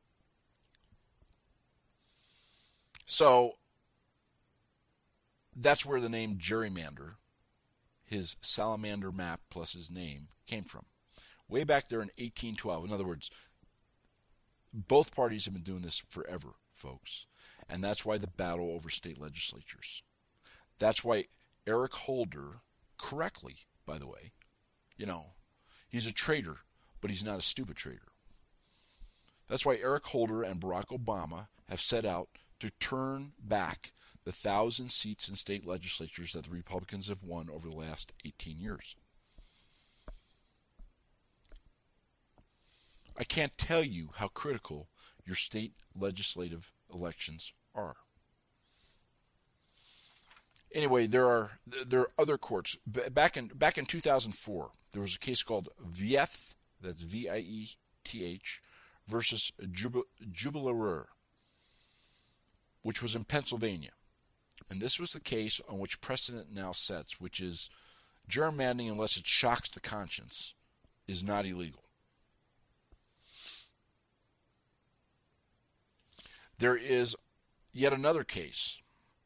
So, that's where the name gerrymander, his salamander map plus his name, came from. Way back there in 1812. In other words, both parties have been doing this forever, folks. And that's why the battle over state legislatures. That's why Eric Holder, correctly, by the way, he's a traitor, but he's not a stupid traitor. That's why Eric Holder and Barack Obama have set out to turn back the 1,000 seats in state legislatures that the Republicans have won over the last 18 years. I can't tell you how critical your state legislative elections are. Anyway, there are other courts. Back in 2004, there was a case called Vieth, that's Vieth, versus Jubileer, which was in Pennsylvania. And this was the case on which precedent now sets, which is gerrymandering, unless it shocks the conscience, is not illegal. There is yet another case.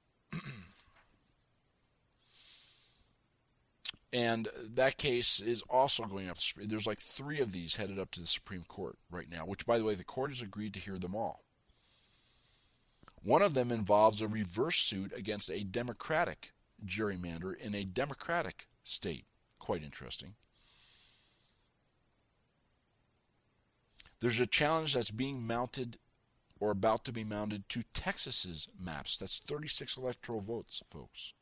And that case is also going up. There's like 3 of these headed up to the Supreme Court right now, which, by the way, the court has agreed to hear them all. One of them involves a reverse suit against a Democratic gerrymander in a Democratic state. Quite interesting. There's a challenge that's being mounted or about to be mounted to Texas's maps. That's 36 electoral votes, folks.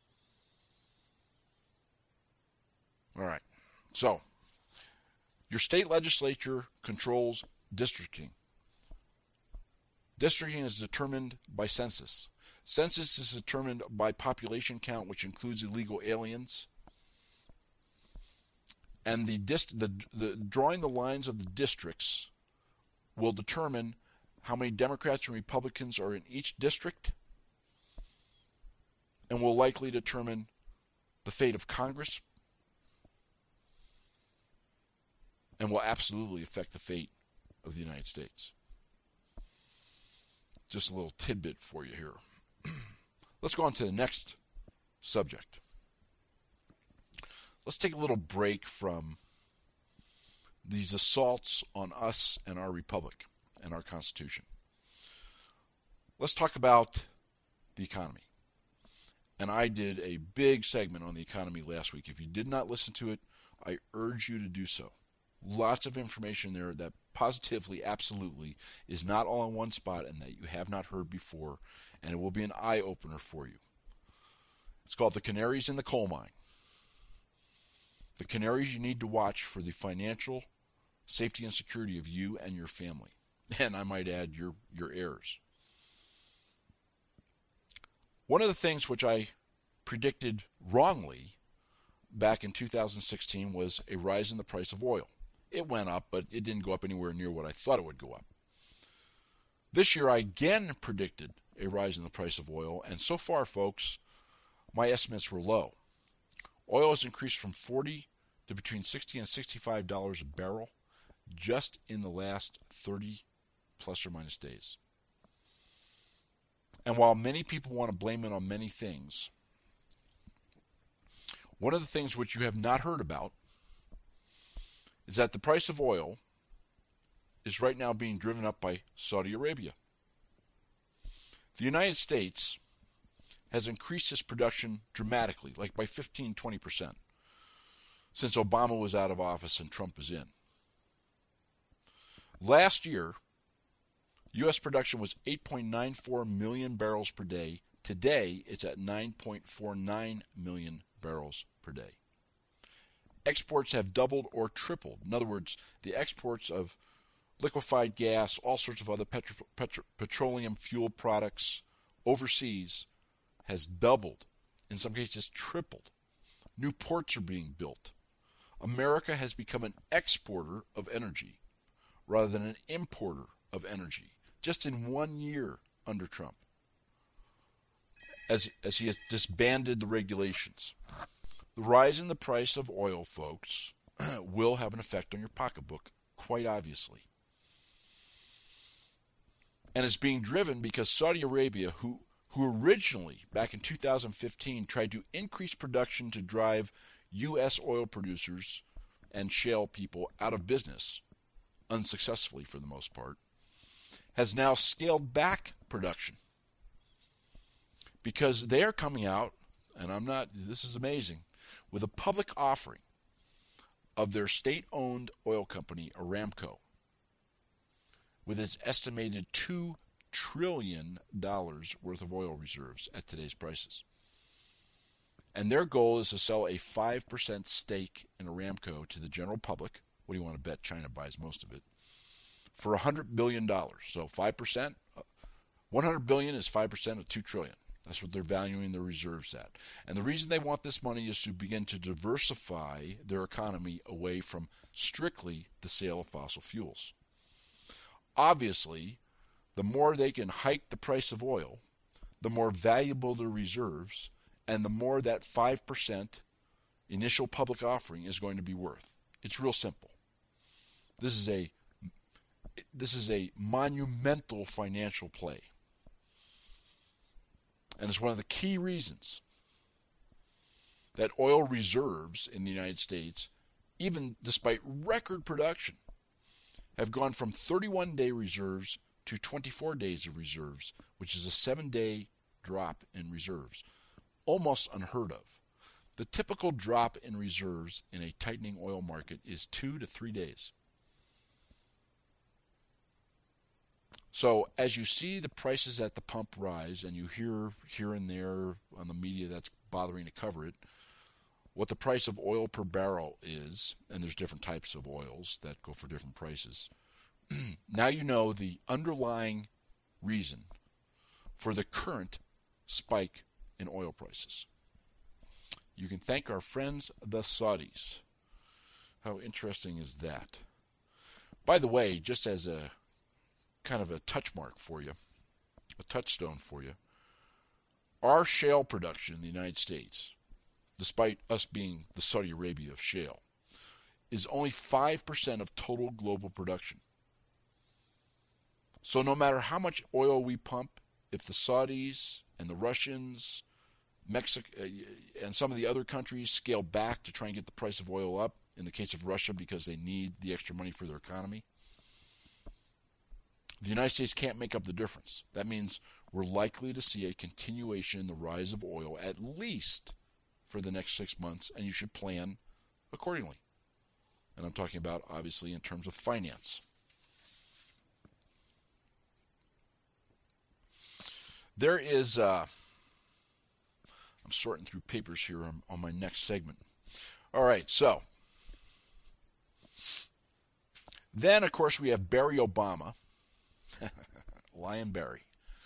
All right. So, your state legislature controls districting. Districting is determined by census. Census is determined by population count, which includes illegal aliens. And the drawing the lines of the districts will determine how many Democrats and Republicans are in each district, and will likely determine the fate of Congress, and will absolutely affect the fate of the United States. Just a little tidbit for you here. Let's go on to the next subject. Let's take a little break from these assaults on us and our republic and our Constitution. Let's talk about the economy. And I did a big segment on the economy last week. If you did not listen to it, I urge you to do so. Lots of information there that positively, absolutely, is not all in one spot and that you have not heard before, and it will be an eye-opener for you. It's called The Canaries in the Coal Mine. The canaries you need to watch for the financial safety and security of you and your family. And I might add, your heirs. One of the things which I predicted wrongly back in 2016 was a rise in the price of oil. It went up, but it didn't go up anywhere near what I thought it would go up. This year, I again predicted a rise in the price of oil, and so far, folks, my estimates were low. Oil has increased from $40 to between $60 and $65 a barrel just in the last 30 plus or minus days. And while many people want to blame it on many things, one of the things which you have not heard about is that the price of oil is right now being driven up by Saudi Arabia. The United States has increased its production dramatically, like by 15-20%, since Obama was out of office and Trump is in. Last year, U.S. production was 8.94 million barrels per day. Today, it's at 9.49 million barrels per day. Exports have doubled or tripled. In other words, the exports of liquefied gas, all sorts of other petroleum fuel products overseas has doubled, in some cases tripled. New ports are being built. America has become an exporter of energy rather than an importer of energy. just in 1 year under Trump, as he has disbanded the regulations. The rise in the price of oil, folks, will have an effect on your pocketbook, quite obviously. And it's being driven because Saudi Arabia, who originally, back in 2015, tried to increase production to drive U.S. oil producers and shale people out of business, unsuccessfully for the most part, has now scaled back production. Because they are coming out, and this is amazing, with a public offering of their state-owned oil company, Aramco, with its estimated $2 trillion worth of oil reserves at today's prices. And their goal is to sell a 5% stake in Aramco to the general public. What do you want to bet? China buys most of it. For $100 billion. So 5%, $100 billion is 5% of $2 trillion. That's what they're valuing their reserves at. And the reason they want this money is to begin to diversify their economy away from strictly the sale of fossil fuels. Obviously, the more they can hike the price of oil, the more valuable their reserves, and the more that 5% initial public offering is going to be worth. It's real simple. This is a monumental financial play. And it's one of the key reasons that oil reserves in the United States, even despite record production, have gone from 31-day reserves to 24 days of reserves, which is a 7-day drop in reserves. Almost unheard of. The typical drop in reserves in a tightening oil market is 2 to 3 days. So as you see the prices at the pump rise, and you hear here and there on the media that's bothering to cover it, what the price of oil per barrel is, and there's different types of oils that go for different prices, now you know the underlying reason for the current spike in oil prices. You can thank our friends the Saudis. How interesting is that? By the way, just as a kind of a touch mark for you, a touchstone for you, our shale production in the United States, despite us being the Saudi Arabia of shale, is only 5% of total global production. So no matter how much oil we pump, if the Saudis and the Russians, Mexico, and some of the other countries scale back to try and get the price of oil up, in the case of Russia because they need the extra money for their economy, the United States can't make up the difference. That means we're likely to see a continuation in the rise of oil, at least for the next 6 months, and you should plan accordingly. And I'm talking about, obviously, in terms of finance. There is, I'm sorting through papers here on my next segment. All right, so then, of course, we have Barry Obama. Lion Barry.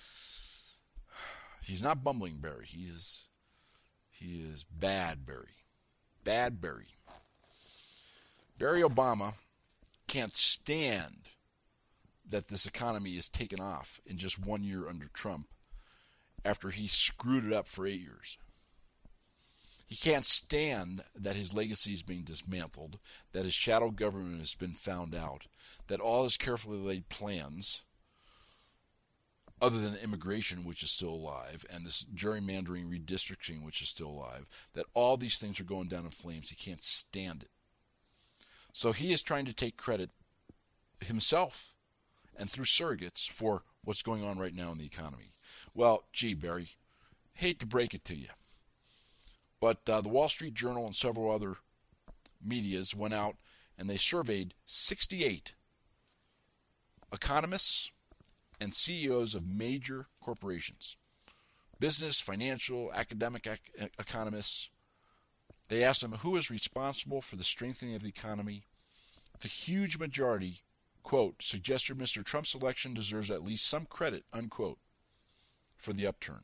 He's not bumbling Barry. He is bad Barry. Bad Barry. Barry Obama can't stand that this economy is taken off in just 1 year under Trump after he screwed it up for 8 years. He can't stand that his legacy is being dismantled, that his shadow government has been found out, that all his carefully laid plans, other than immigration, which is still alive, and this gerrymandering redistricting, which is still alive, that all these things are going down in flames. He can't stand it. So he is trying to take credit himself and through surrogates for what's going on right now in the economy. Well, gee, Barry, hate to break it to you, but the Wall Street Journal and several other medias went out and they surveyed 68 economists and CEOs of major corporations, business, financial, academic economists. They asked them who is responsible for the strengthening of the economy. The huge majority, quote, suggested Mr. Trump's election deserves at least some credit, unquote, for the upturn.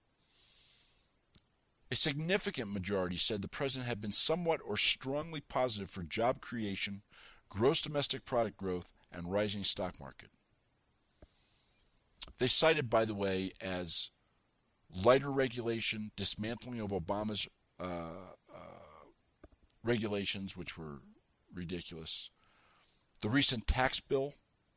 A significant majority said the president had been somewhat or strongly positive for job creation, gross domestic product growth, and rising stock market. They cited, by the way, as lighter regulation, dismantling of Obama's regulations, which were ridiculous, the recent tax bill,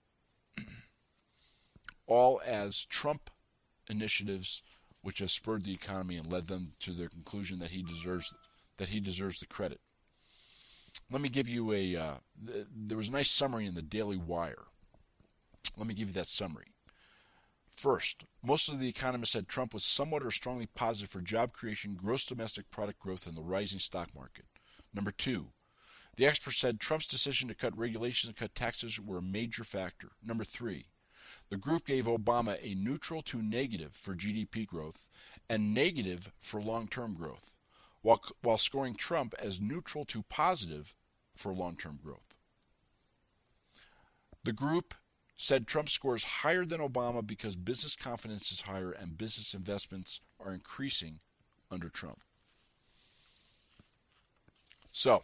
all as Trump initiatives which have spurred the economy and led them to their conclusion that he deserves the credit. Let me give you there was a nice summary in the Daily Wire. Let me give you that summary. First, most of the economists said Trump was somewhat or strongly positive for job creation, gross domestic product growth, and the rising stock market. Number two, the experts said Trump's decision to cut regulations and cut taxes were a major factor. Number three, the group gave Obama a neutral to negative for GDP growth and negative for long-term growth, while scoring Trump as neutral to positive for long-term growth. The group said Trump scores higher than Obama because business confidence is higher and business investments are increasing under Trump. So,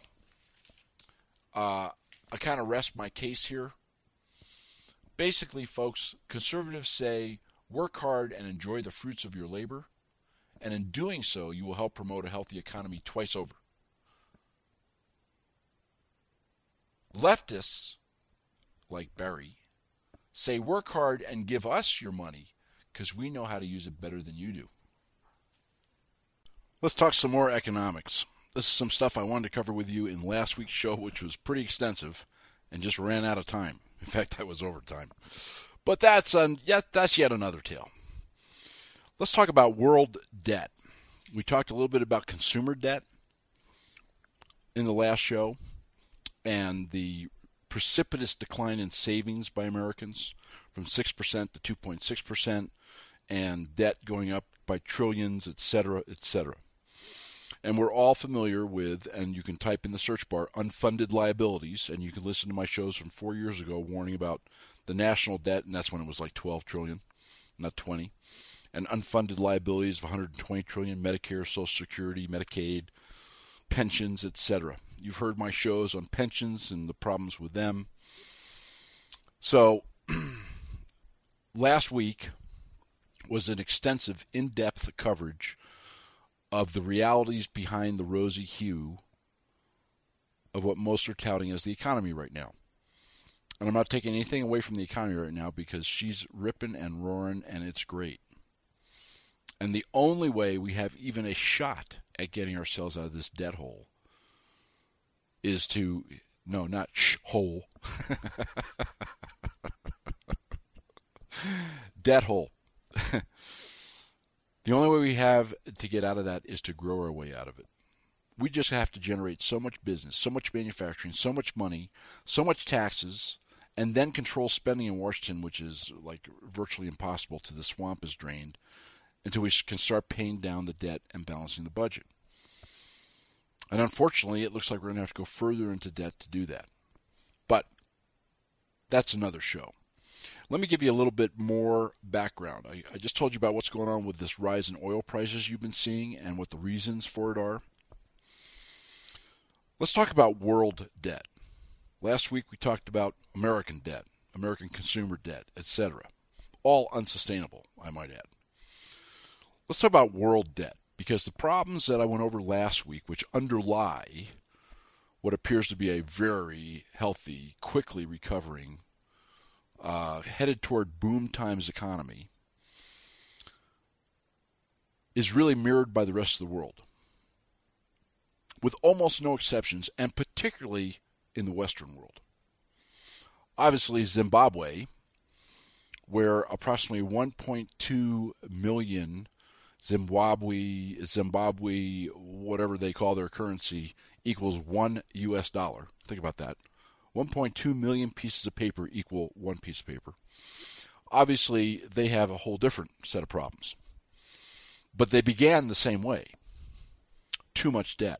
I kind of rest my case here. Basically, folks, conservatives say work hard and enjoy the fruits of your labor, and in doing so, you will help promote a healthy economy twice over. Leftists, like Barry, say work hard and give us your money because we know how to use it better than you do. Let's talk some more economics. This is some stuff I wanted to cover with you in last week's show, which was pretty extensive and just ran out of time. In fact, I was over time. But that's yet another tale. Let's talk about world debt. We talked a little bit about consumer debt in the last show and the precipitous decline in savings by Americans from 6% to 2.6%, and debt going up by trillions, etc., etc. And we're all familiar with, and you can type in the search bar, unfunded liabilities, and you can listen to my shows from 4 years ago warning about the national debt, and that's when it was like 12 trillion, not 20, and unfunded liabilities of 120 trillion, Medicare, Social Security, Medicaid, pensions, etc. You've heard my shows on pensions and the problems with them. So, last week was an extensive, in-depth coverage of the realities behind the rosy hue of what most are touting as the economy right now. And I'm not taking anything away from the economy right now because she's ripping and roaring and it's great. And the only way we have even a shot at getting ourselves out of this debt hole is to, no, not hole, debt hole. The only way we have to get out of that is to grow our way out of it. We just have to generate so much business, so much manufacturing, so much money, so much taxes, and then control spending in Washington, which is like virtually impossible till the swamp is drained, until we can start paying down the debt and balancing the budget. And unfortunately, it looks like we're going to have to go further into debt to do that. But that's another show. Let me give you a little bit more background. I just told you about what's going on with this rise in oil prices you've been seeing and what the reasons for it are. Let's talk about world debt. Last week we talked about American debt, American consumer debt, etc. All unsustainable, I might add. Let's talk about world debt, because the problems that I went over last week, which underlie what appears to be a very healthy, quickly recovering, headed toward boom times economy, is really mirrored by the rest of the world, with almost no exceptions, and particularly in the Western world. Obviously, Zimbabwe, where approximately 1.2 million Zimbabwe, whatever they call their currency, equals $1 US. Think about that. 1.2 million pieces of paper equal one piece of paper. Obviously, they have a whole different set of problems. But they began the same way. Too much debt.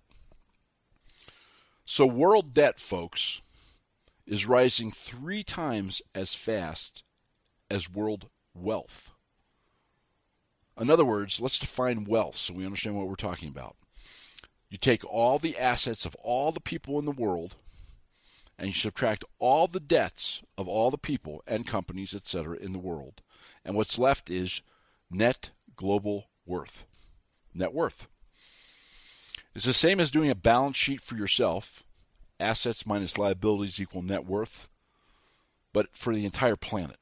So world debt, folks, is rising 3 times as fast as world wealth. In other words, let's define wealth so we understand what we're talking about. You take all the assets of all the people in the world, and you subtract all the debts of all the people and companies, etc., in the world, And what's left is net global worth. Net worth. It's the same as doing a balance sheet for yourself. Assets minus liabilities equal net worth, but for the entire planet.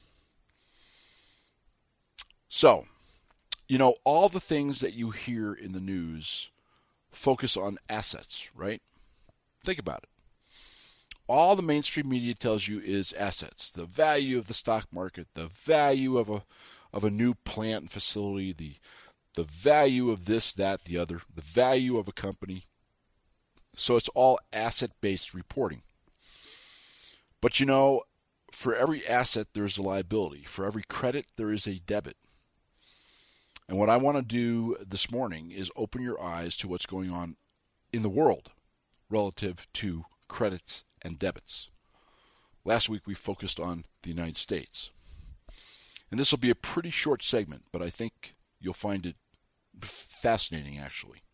So, all the things that you hear in the news focus on assets, right? Think about it. All the mainstream media tells you is assets. The value of the stock market, the value of a new plant and facility, the value of this, that, the other, the value of a company. So it's all asset-based reporting. But for every asset there's a liability. For every credit there is a debit. And what I want to do this morning is open your eyes to what's going on in the world relative to credits and debits. Last week we focused on the United States. And this will be a pretty short segment, but I think you'll find it fascinating, actually.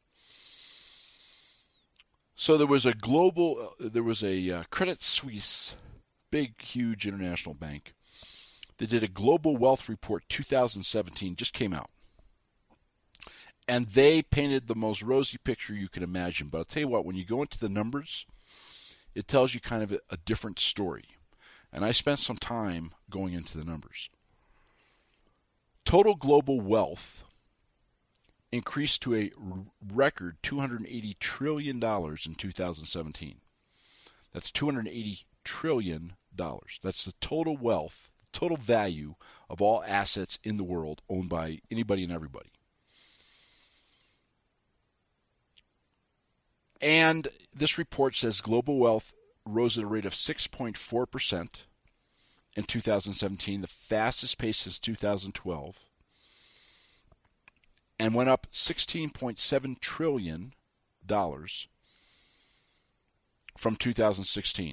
So there was a Credit Suisse, big, huge international bank. They did a Global Wealth Report 2017, just came out. And they painted the most rosy picture you can imagine. But I'll tell you what, when you go into the numbers, it tells you kind of a different story. And I spent some time going into the numbers. Total global wealth increased to a record $280 trillion in 2017. That's $280 trillion. That's the total wealth, total value of all assets in the world owned by anybody and everybody. And this report says global wealth rose at a rate of 6.4% in 2017, the fastest pace since 2012. And went up $16.7 trillion from 2016.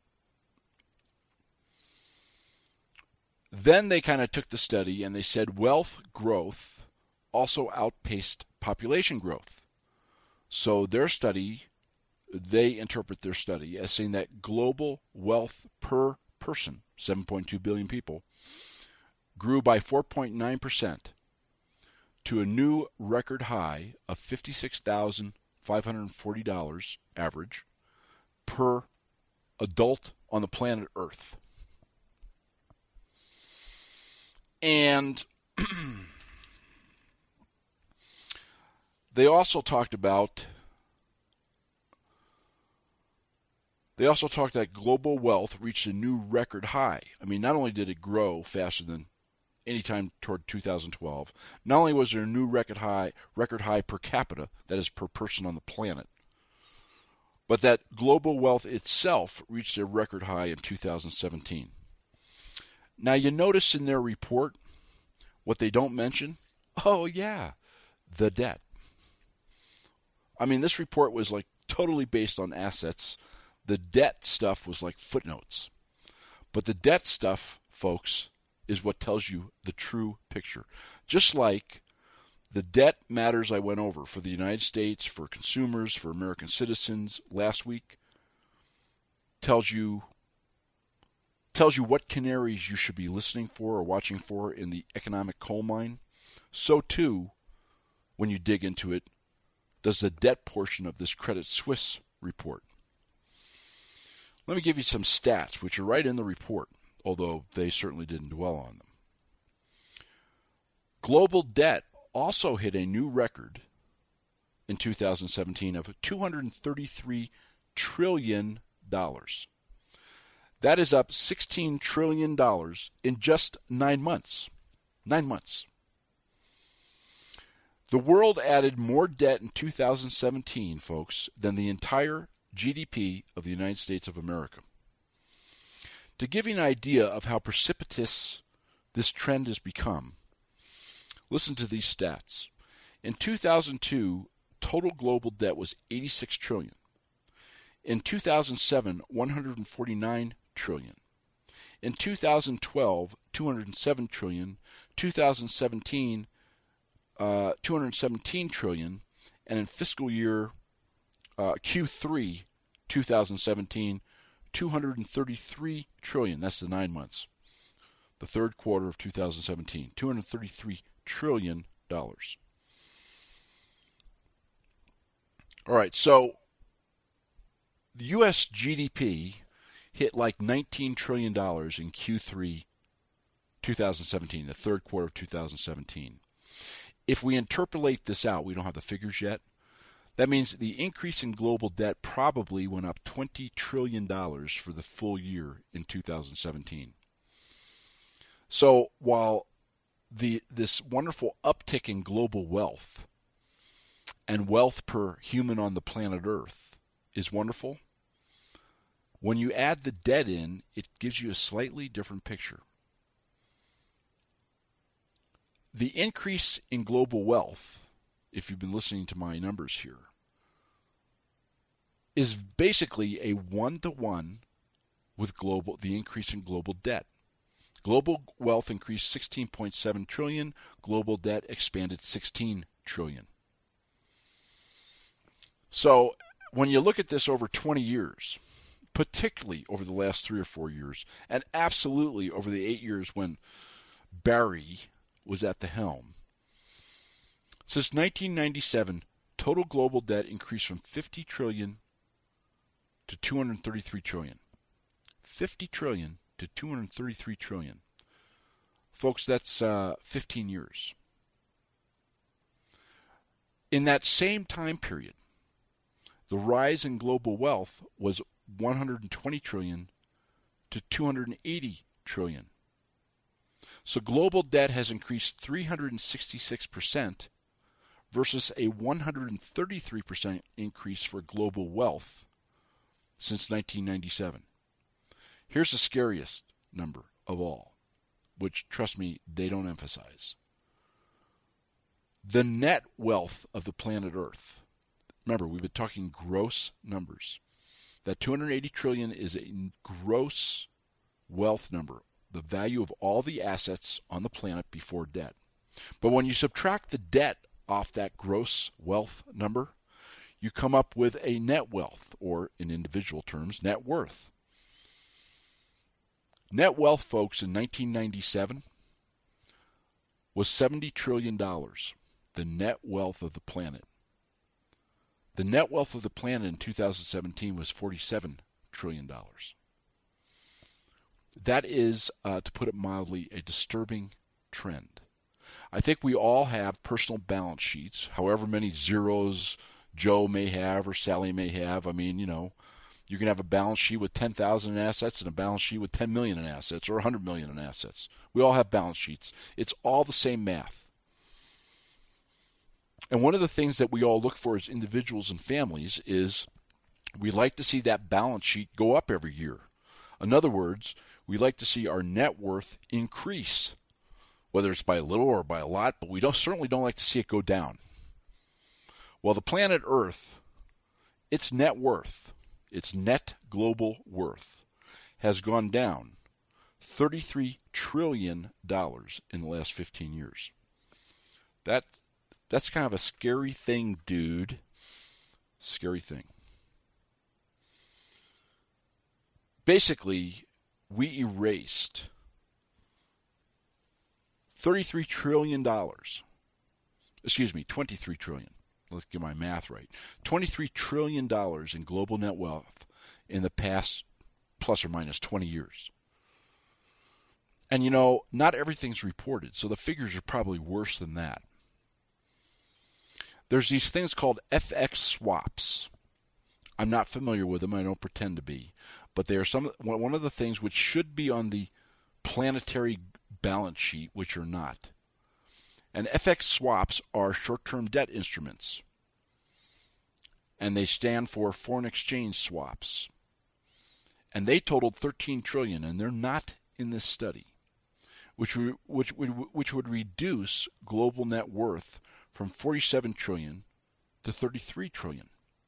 Then they kind of took the study and they said wealth growth also outpaced population growth. So their study, they interpret their study as saying that global wealth per person, 7.2 billion people, grew by 4.9%. to a new record high of $56,540 average per adult on the planet Earth. And they also talked that global wealth reached a new record high. I mean, not only did it grow faster than any time toward 2012, not only was there a new record high per capita, that is per person on the planet, but that global wealth itself reached a record high in 2017. Now you notice in their report what they don't mention? Oh yeah, the debt. I mean, this report was like totally based on assets. The debt stuff was like footnotes. But the debt stuff, folks, is what tells you the true picture. Just like the debt matters I went over for the United States, for consumers, for American citizens last week, tells you what canaries you should be listening for or watching for in the economic coal mine. So too, when you dig into it, does the debt portion of this Credit Suisse report. Let me give you some stats, which are right in the report, although they certainly didn't dwell on them. Global debt also hit a new record in 2017 of $233 trillion. That is up $16 trillion in just 9 months. 9 months. The world added more debt in 2017, folks, than the entire GDP of the United States of America. To give you an idea of how precipitous this trend has become, listen to these stats. In 2002, total global debt was $86 trillion. In 2007, $149 trillion. In 2012, $207 trillion. 2017, $217 trillion. And in fiscal year Q3 2017, $233 trillion. That's the 9 months. the third quarter of 2017, $233 trillion. All right, so the U.S. GDP hit like $19 trillion in Q3 2017, the third quarter of 2017. If we interpolate this out, we don't have the figures yet, that means the increase in global debt probably went up $20 trillion for the full year in 2017. So while this wonderful uptick in global wealth and wealth per human on the planet Earth is wonderful, when you add the debt in, it gives you a slightly different picture. The increase in global wealth, if you've been listening to my numbers here, is basically a one-to-one with the increase in global debt. Global wealth increased 16.7 trillion, global debt expanded 16 trillion. So when you look at this over 20 years, particularly over the last 3 or 4 years, and absolutely over the 8 years when Barry was at the helm, since 1997, total global debt increased from 50 trillion to 233 trillion. 50 trillion to 233 trillion. Folks, that's 15 years. In that same time period, the rise in global wealth was 120 trillion to 280 trillion. So global debt has increased 366% versus a 133% increase for global wealth since 1997. Here's the scariest number of all, which, trust me, they don't emphasize. The net wealth of the planet Earth. Remember, we've been talking gross numbers. That 280 trillion is a gross wealth number, the value of all the assets on the planet before debt. But when you subtract the debt off that gross wealth number, you come up with a net wealth, or in individual terms, net worth. Net wealth, folks, in 1997 was $70 trillion, the net wealth of the planet. The net wealth of the planet in 2017 was $47 trillion. That is, to put it mildly, a disturbing trend. I think we all have personal balance sheets, however many zeros Joe may have or Sally may have. I mean, you can have a balance sheet with 10,000 in assets and a balance sheet with 10 million in assets or 100 million in assets. We all have balance sheets. It's all the same math. And one of the things that we all look for as individuals and families is we like to see that balance sheet go up every year. In other words, we like to see our net worth increase, whether it's by a little or by a lot, but we certainly don't like to see it go down. Well, the planet Earth, its net worth, its net global worth, has gone down $33 trillion in the last 15 years. That's kind of a scary thing, dude. Scary thing. Basically, we erased $33 trillion. Excuse me, $23 trillion. Let's get my math right. $23 trillion in global net wealth in the past plus or minus 20 years. And not everything's reported, so the figures are probably worse than that. There's these things called FX swaps. I'm not familiar with them. I don't pretend to be. But they are one of the things which should be on the planetary balance sheet, which are not. And FX swaps are short-term debt instruments. And they stand for foreign exchange swaps. And they totaled $13 trillion, and they're not in this study, which would reduce global net worth from $47 trillion to $33 trillion.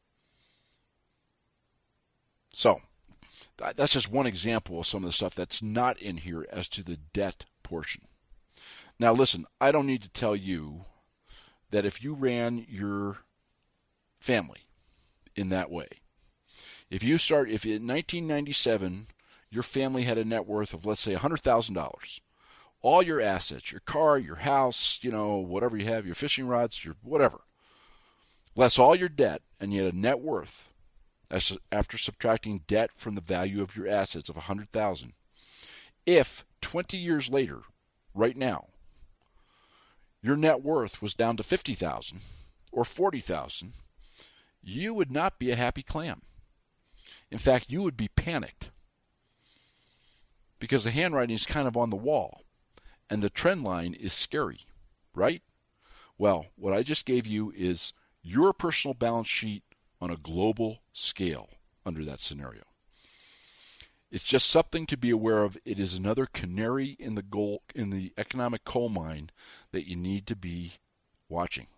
So, that's just one example of some of the stuff that's not in here as to the debt portion. Now listen, I don't need to tell you that if you ran your family in that way, if in 1997 your family had a net worth of, let's say, $100,000, all your assets, your car, your house, whatever you have, your fishing rods, your whatever, less all your debt, and you had a net worth after subtracting debt from the value of your assets of $100,000. If 20 years later, right now, your net worth was down to $50,000 or $40,000, you would not be a happy clam. In fact, you would be panicked because the handwriting is kind of on the wall and the trend line is scary, right? Well, what I just gave you is your personal balance sheet on a global scale under that scenario. It's just something to be aware of. It is another canary in the economic coal mine that you need to be watching.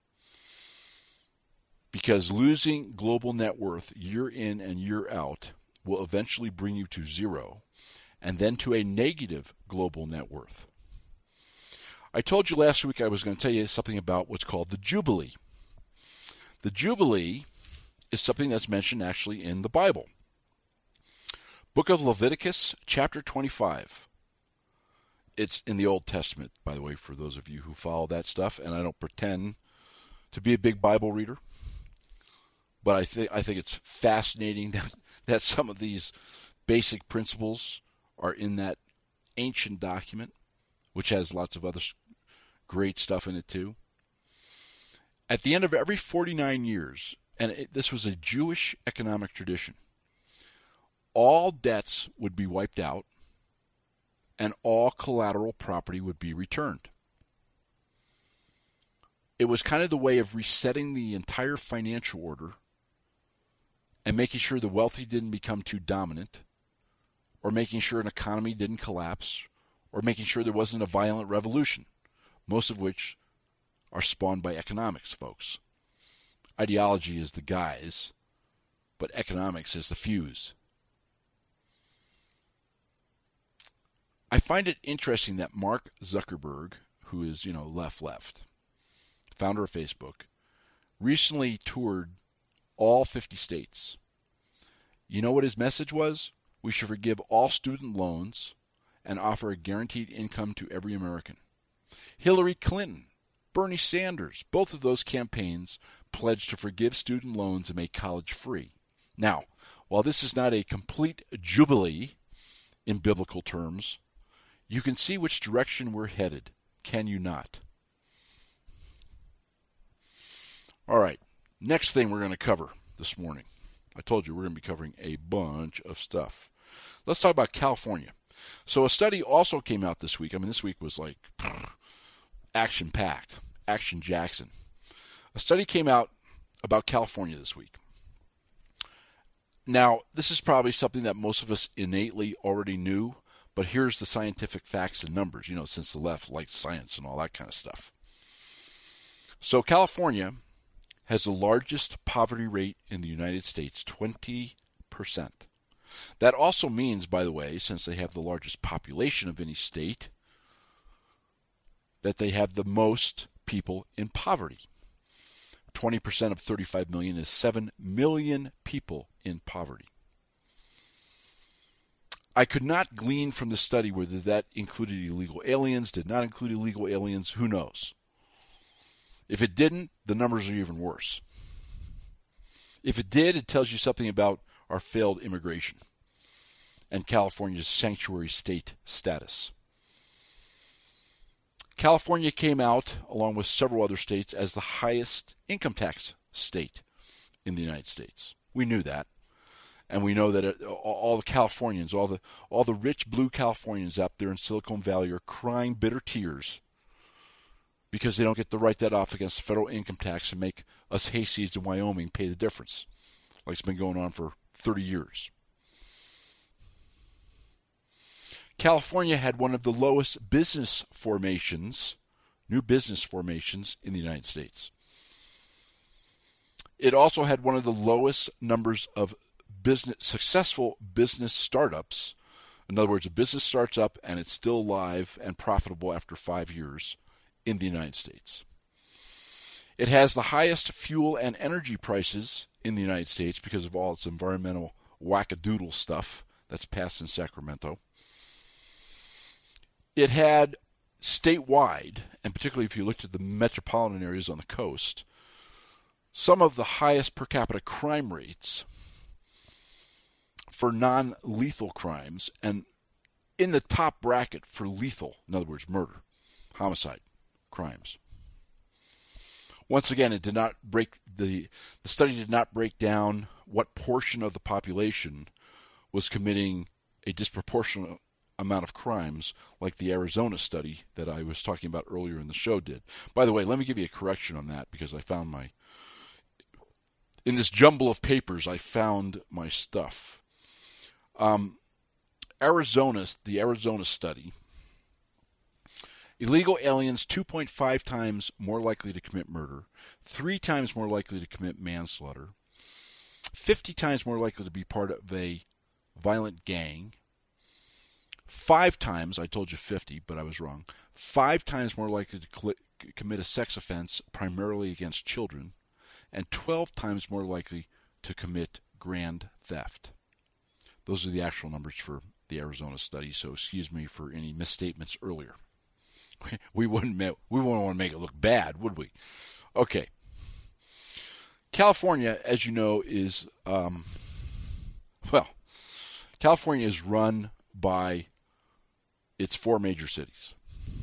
Because losing global net worth year in and year out will eventually bring you to zero and then to a negative global net worth. I told you last week I was going to tell you something about what's called the Jubilee. The Jubilee is something that's mentioned actually in the Bible. Book of Leviticus, chapter 25. It's in the Old Testament, by the way, for those of you who follow that stuff, and I don't pretend to be a big Bible reader. But I think it's fascinating that some of these basic principles are in that ancient document, which has lots of other great stuff in it too. At the end of every 49 years, and this was a Jewish economic tradition, all debts would be wiped out and all collateral property would be returned. It was kind of the way of resetting the entire financial order and making sure the wealthy didn't become too dominant, or making sure an economy didn't collapse, or making sure there wasn't a violent revolution, most of which are spawned by economics, folks. Ideology is the guise, but economics is the fuse. I find it interesting that Mark Zuckerberg, who is, left, founder of Facebook, recently toured all 50 states. You know what his message was? We should forgive all student loans and offer a guaranteed income to every American. Hillary Clinton, Bernie Sanders, both of those campaigns pledged to forgive student loans and make college free. Now, while this is not a complete jubilee in biblical terms, you can see which direction we're headed, can you not? All right. Next thing we're going to cover this morning. I told you we're going to be covering a bunch of stuff. Let's talk about California. So a study also came out this week. This week was like action-packed, Action Jackson. A study came out about California this week. Now, this is probably something that most of us innately already knew, but here's the scientific facts and numbers, since the left likes science and all that kind of stuff. So California has the largest poverty rate in the United States, 20%. That also means, by the way, since they have the largest population of any state, that they have the most people in poverty. 20% of 35 million is 7 million people in poverty. I could not glean from the study whether that included illegal aliens, did not include illegal aliens, who knows? If it didn't, the numbers are even worse. If it did, it tells you something about our failed immigration and California's sanctuary state status. California came out, along with several other states, as the highest income tax state in the United States. We knew that. And we know that all the Californians, all the rich blue Californians out there in Silicon Valley are crying bitter tears because they don't get to write that off against the federal income tax and make us hayseeds in Wyoming pay the difference, like it's been going on for 30 years. California had one of the lowest new business formations in the United States. It also had one of the lowest numbers of successful business startups. In other words, a business starts up and it's still live and profitable after 5 years in the United States. It has the highest fuel and energy prices in the United States because of all its environmental wackadoodle stuff that's passed in Sacramento. it had statewide, and particularly if you looked at the metropolitan areas on the coast, some of the highest per capita crime rates for non-lethal crimes, and in the top bracket for lethal, in other words, murder, homicide crimes. Once again, it did not break the study did not break down what portion of the population was committing a disproportionate amount of crimes like the Arizona study that I was talking about earlier in the show did. By the way, let me give you a correction on that, because I found in this jumble of papers, I found my stuff. The Arizona study, illegal aliens 2.5 times more likely to commit murder, 3 times more likely to commit manslaughter, 50 times more likely to be part of a violent gang, 5 times, I told you 50, but I was wrong, 5 times more likely to commit a sex offense primarily against children, and 12 times more likely to commit grand theft. Those are the actual numbers for the Arizona study, so excuse me for any misstatements earlier. We wouldn't want to make it look bad, would we? Okay. California, as you know, is, California is run by its 4 major cities.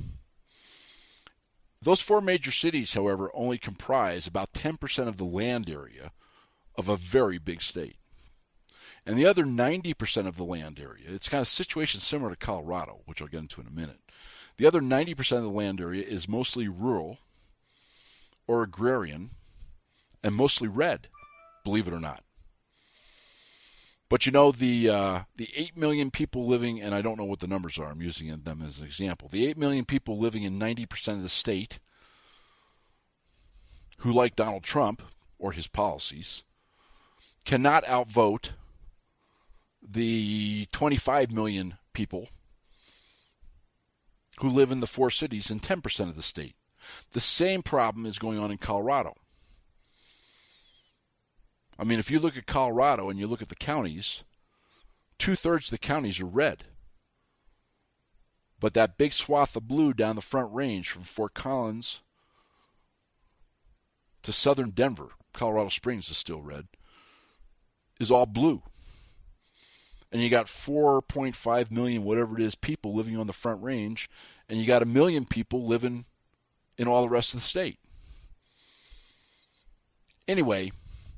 Those 4 major cities, however, only comprise about 10% of the land area of a very big state. And the other 90% of the land area, it's kind of a situation similar to Colorado, which I'll get into in a minute. The other 90% of the land area is mostly rural or agrarian and mostly red, believe it or not. But you know, the 8 million people living, and I don't know what the numbers are, I'm using them as an example. The 8 million people living in 90% of the state who like Donald Trump or his policies cannot outvote the 25 million people who live in the 4 cities in 10% of the state. The same problem is going on in Colorado. I mean, if you look at Colorado and you look at the counties, 2/3 of the counties are red. But that big swath of blue down the Front Range from Fort Collins to southern Denver, Colorado Springs is still red, is all blue. And you got 4.5 million, whatever it is, people living on the Front Range, and you got 1 million people living in all the rest of the state. Anyway,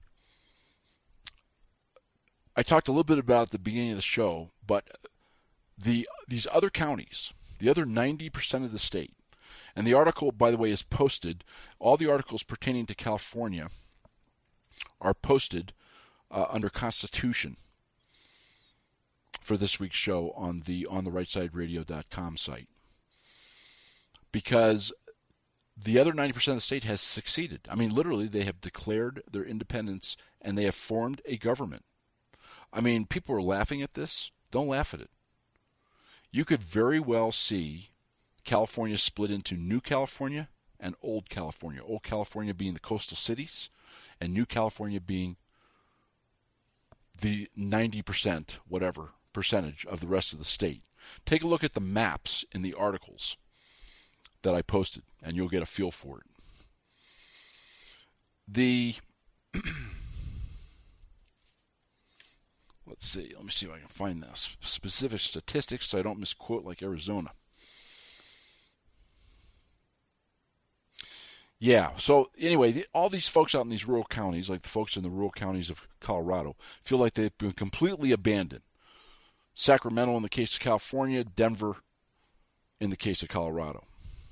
I talked a little bit about at the beginning of the show, but these other counties, the other 90% of the state, and the article, by the way, is posted. All the articles pertaining to California are posted under Constitution for this week's show on the OnTheRightSideRadio.com site, because the other 90% of the state has succeeded. I mean, literally, they have declared their independence and they have formed a government. I mean, people are laughing at this. Don't laugh at it. You could very well see California split into New California and Old California. Old California being the coastal cities, and New California being the 90%, whatever, percentage of the rest of the state. Take a look at the maps in the articles that I posted, and you'll get a feel for it. Let's see. Let me see if I can find the specific statistics so I don't misquote like Arizona. Yeah, so anyway, all these folks out in these rural counties, like the folks in the rural counties of Colorado, feel like they've been completely abandoned. Sacramento in the case of California, Denver in the case of Colorado.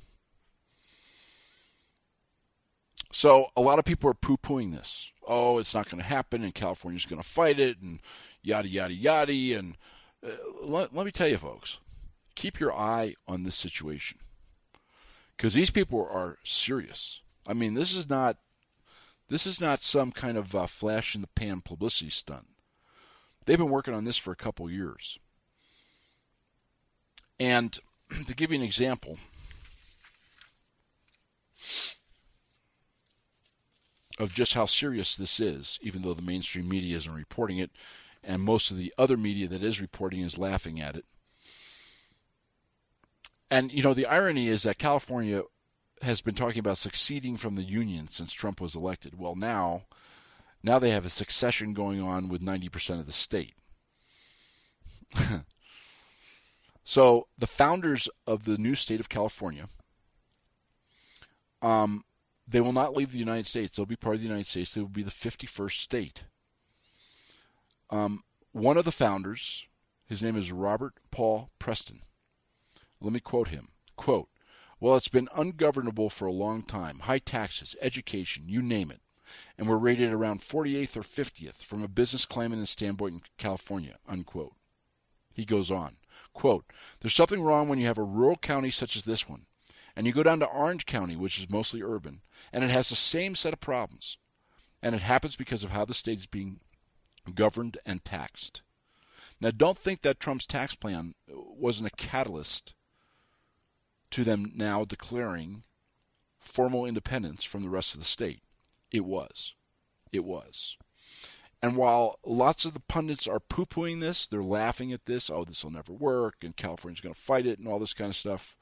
So a lot of people are poo-pooing this. Oh, it's not going to happen, and California's going to fight it, and yada, yada, yada. And let me tell you, folks, keep your eye on this situation, because these people are serious. I mean, this is not some kind of flash-in-the-pan publicity stunt. They've been working on this for a couple years. And to give you an example, of just how serious this is, even though the mainstream media isn't reporting it, and most of the other media that is reporting is laughing at it. And, you know, the irony is that California has been talking about seceding from the Union since Trump was elected. Well, now they have a succession going on with 90% of the state. So the founders of the new state of California, they will not leave the United States. They'll be part of the United States. They will be the 51st state. One of the founders, his name is Robert Paul Preston. Let me quote him. Quote, "Well, it's been ungovernable for a long time. High taxes, education, you name it. And we're rated around 48th or 50th from a business climate and standpoint in California," unquote. He goes on, quote, "There's something wrong when you have a rural county such as this one, and you go down to Orange County, which is mostly urban, and it has the same set of problems. And it happens because of how the state is being governed and taxed." Now, don't think that Trump's tax plan wasn't a catalyst to them now declaring formal independence from the rest of the state. It was. It was. And while lots of the pundits are poo-pooing this, they're laughing at this, oh, this will never work, and California's going to fight it, and all this kind of stuff,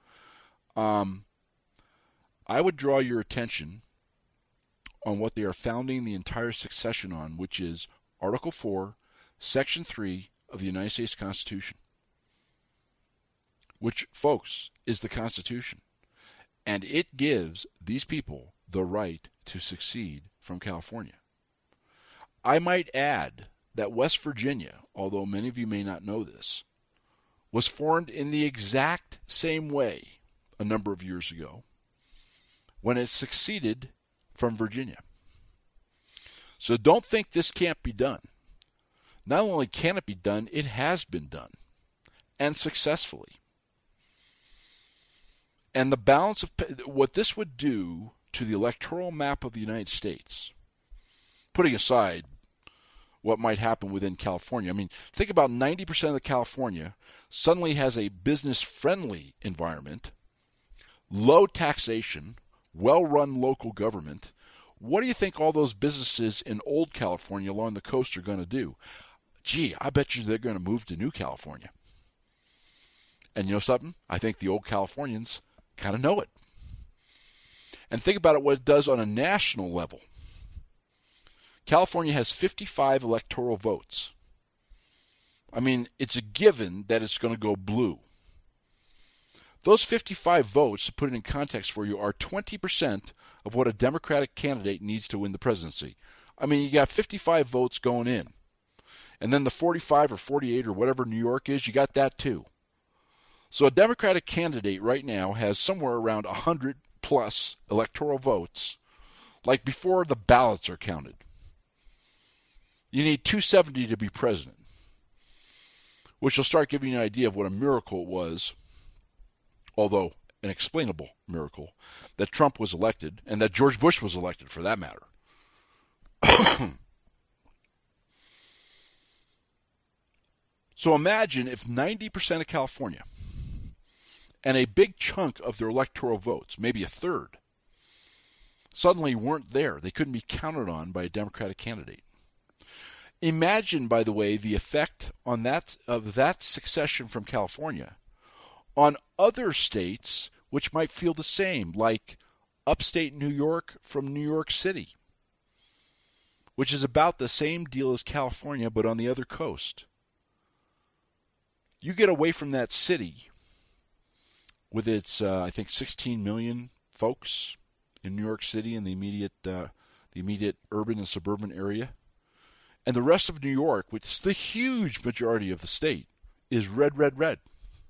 I would draw your attention on what they are founding the entire succession on, which is Article 4, Section 3 of the United States Constitution, which, folks, is the Constitution. And it gives these people the right to secede from California. I might add that West Virginia, although many of you may not know this, was formed in the exact same way a number of years ago when it seceded from Virginia. So don't think this can't be done. Not only can it be done, it has been done, and successfully. And the balance of what this would do to the electoral map of the United States, putting aside what might happen within California. I mean, think about 90% of California suddenly has a business-friendly environment, low taxation, well-run local government. What do you think all those businesses in old California along the coast are going to do? Gee, I bet you they're going to move to New California. And you know something? I think the old Californians kind of know it. And think about it, what it does on a national level. California has 55 electoral votes. I mean, it's a given that it's going to go blue. Those 55 votes, to put it in context for you, are 20% of what a Democratic candidate needs to win the presidency. I mean, you got 55 votes going in. And then the 45 or 48 or whatever New York is, you got that too. So a Democratic candidate right now has somewhere around 100 plus electoral votes, like before the ballots are counted. You need 270 to be president, which will start giving you an idea of what a miracle it was, although an explainable miracle, that Trump was elected and that George Bush was elected, for that matter. So imagine if 90% of California and a big chunk of their electoral votes, maybe a third, suddenly weren't there. They couldn't be counted on by a Democratic candidate. Imagine, by the way, the effect on that succession from California on other states which might feel the same, like upstate New York from New York City, which is about the same deal as California, but on the other coast. You get away from that city with its, I think, 16 million folks in New York City and the immediate urban and suburban area. And the rest of New York, which is the huge majority of the state, is red, red, red.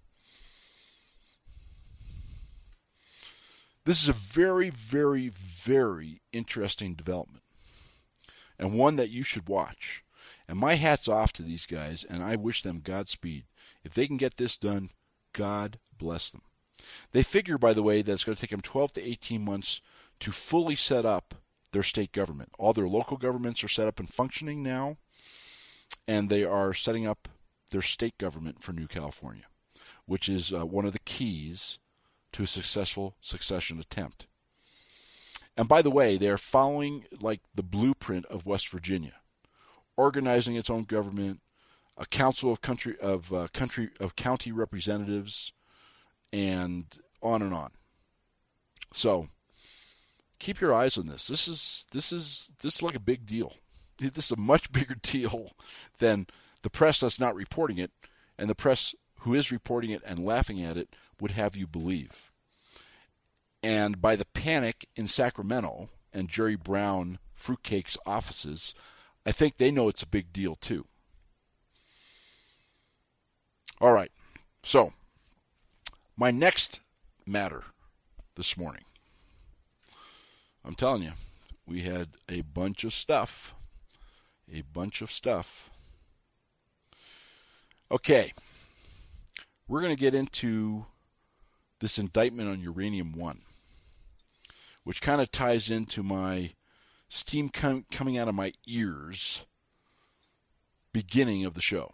This is a very, very, very interesting development, and one that you should watch. And my hat's off to these guys, and I wish them Godspeed. If they can get this done, God bless them. They figure, by the way, that it's going to take them 12 to 18 months to fully set up their state government. All their local governments are set up and functioning now, and they are setting up their state government for New California, which is one of the keys to a successful succession attempt. And by the way, they are following like the blueprint of West Virginia, organizing its own government, a council of county representatives, and on and on. So keep your eyes on this. This is like a big deal. This is a much bigger deal than the press that's not reporting it, and the press who is reporting it and laughing at it would have you believe. And by the panic in Sacramento and Jerry Brown Fruitcake's offices, I think they know it's a big deal too. All right, so my next matter this morning. I'm telling you, we had a bunch of stuff. Okay, we're going to get into this indictment on Uranium One, which kind of ties into my steam coming out of my ears beginning of the show.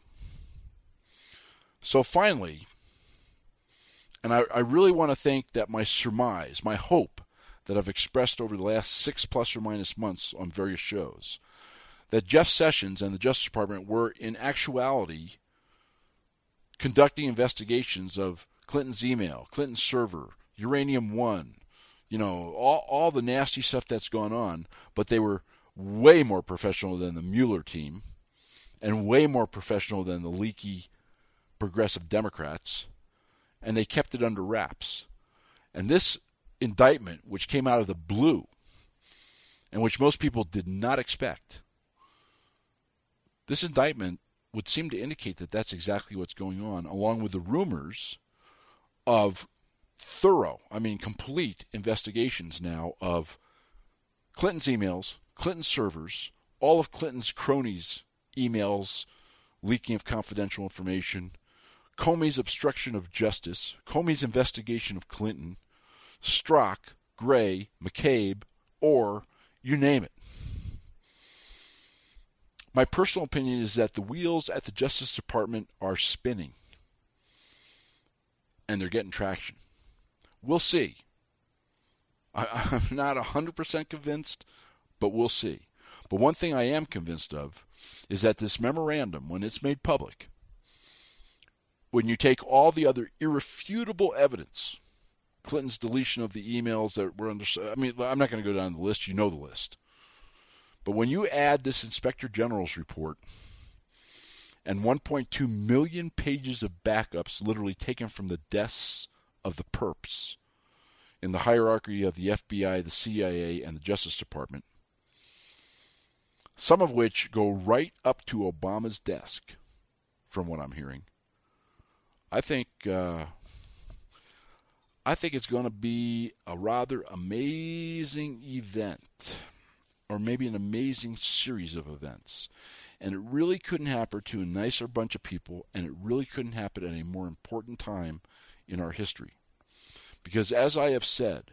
So finally, and I really want to think that my surmise, my hope that I've expressed over the last 6 plus or minus months on various shows, that Jeff Sessions and the Justice Department were in actuality conducting investigations of Clinton's email, Clinton's server, Uranium One, all the nasty stuff that's gone on, but they were way more professional than the Mueller team and way more professional than the leaky progressive Democrats, and they kept it under wraps. And this indictment, which came out of the blue and which most people did not expect, this indictment would seem to indicate that that's exactly what's going on, along with the rumors of thorough, complete investigations now of Clinton's emails, Clinton's servers, all of Clinton's cronies' emails, leaking of confidential information, Comey's obstruction of justice, Comey's investigation of Clinton, Strzok, Gray, McCabe, or you name it. My personal opinion is that the wheels at the Justice Department are spinning, and they're getting traction. We'll see. I'm not 100% convinced, but we'll see. But one thing I am convinced of is that this memorandum, when it's made public, when you take all the other irrefutable evidence, Clinton's deletion of the emails that were under... I'm not going to go down the list. You know the list. But when you add this Inspector General's report and 1.2 million pages of backups literally taken from the desks of the perps in the hierarchy of the FBI, the CIA, and the Justice Department, some of which go right up to Obama's desk, from what I'm hearing, I think it's going to be a rather amazing event, or maybe an amazing series of events. And it really couldn't happen to a nicer bunch of people, and it really couldn't happen at a more important time in our history. Because as I have said,